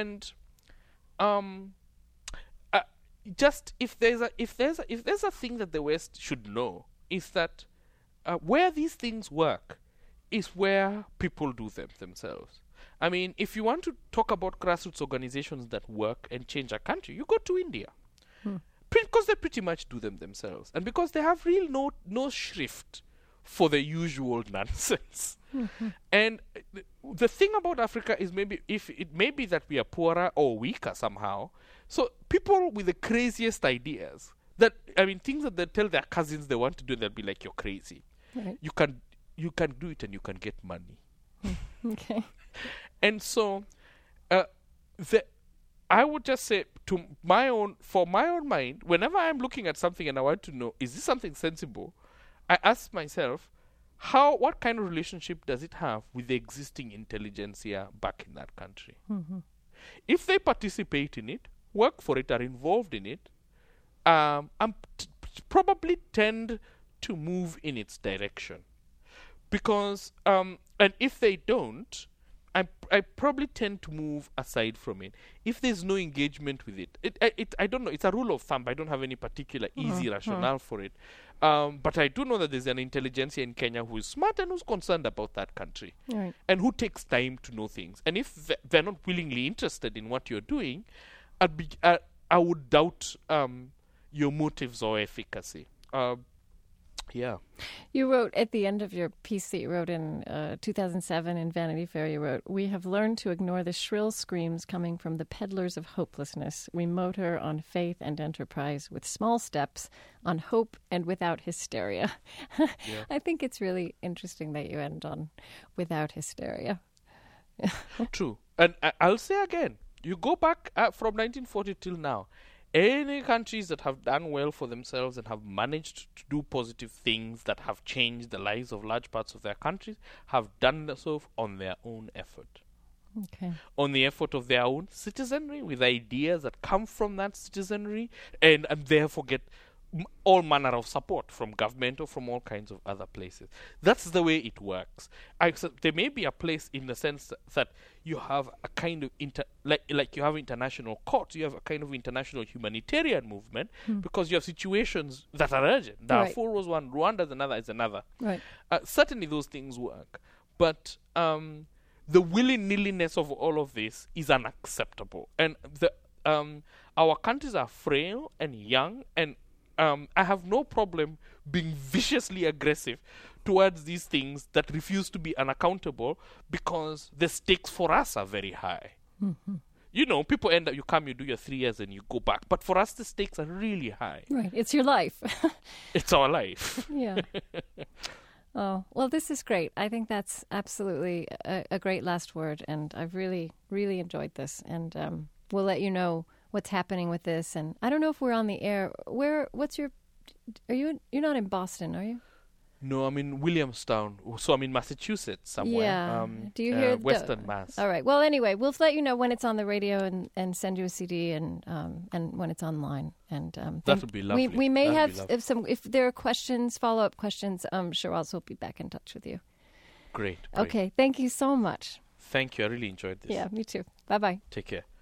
E: just if there's a thing that the West should know is that where these things work is where people do them themselves. I mean, if you want to talk about grassroots organizations that work and change a country, you go to India. Because they pretty much do them themselves. And because they have real no shrift for the usual nonsense. And the thing about Africa is maybe it may be that we are poorer or weaker somehow. So people with the craziest ideas, things that they tell their cousins they want to do, they'll be like, you're crazy.
A: Right.
E: You can do it and you can get money.
A: Okay.
E: And so, I would just say for my own mind, whenever I'm looking at something and I want to know, is this something sensible? I ask myself, what kind of relationship does it have with the existing intelligentsia back in that country? If they participate in it, work for it, are involved in it, probably tend to move in its direction. Because, and if they don't, I probably tend to move aside from it. If there's no engagement with it, I don't know. It's a rule of thumb. I don't have any particular easy rationale for it. But I do know that there's an intelligentsia in Kenya who is smart and who's concerned about that country.
A: Right.
E: And who takes time to know things. And if they're not willingly interested in what you're doing, I would doubt your motives or efficacy. Yeah.
A: You wrote at the end of your piece that you wrote in 2007 in Vanity Fair, you wrote, "We have learned to ignore the shrill screams coming from the peddlers of hopelessness. We motor on faith and enterprise with small steps, on hope and without hysteria." Yeah. I think it's really interesting that you end on without hysteria.
E: True. And I'll say again, you go back from 1940 till now, any countries that have done well for themselves and have managed to do positive things that have changed the lives of large parts of their countries have done so on their own effort.
A: Okay.
E: On the effort of their own citizenry, with ideas that come from that citizenry, and therefore get all manner of support from government or from all kinds of other places. That's the way it works. There may be a place in the sense that you have a kind of like you have international courts, you have a kind of international humanitarian movement because you have situations that are urgent. Darfur was one, Rwanda is another.
A: Right.
E: Certainly those things work, but the willy-nilliness of all of this is unacceptable. And our countries are frail and young, and I have no problem being viciously aggressive towards these things that refuse to be unaccountable because the stakes for us are very high. People end up, you do your 3 years and you go back. But for us, the stakes are really high.
A: Right. It's your life.
E: It's our life.
A: Yeah. Oh, well, this is great. I think that's absolutely a great last word. And I've really, really enjoyed this. And we'll let you know what's happening with this. And I don't know if we're on the air. You're not in Boston, are you?
E: No, I'm in Williamstown. So I'm in Massachusetts somewhere.
A: Yeah. Do you hear
E: Western Mass?
A: All right. Well, anyway, we'll let you know when it's on the radio and send you a CD and when it's online. And
E: that would be lovely.
A: We may
E: That'd
A: have if there are questions, follow-up questions. Shiraz will be back in touch with you.
E: Great.
A: Okay. Thank you so much.
E: Thank you. I really enjoyed this.
A: Yeah, me too. Bye-bye.
E: Take care.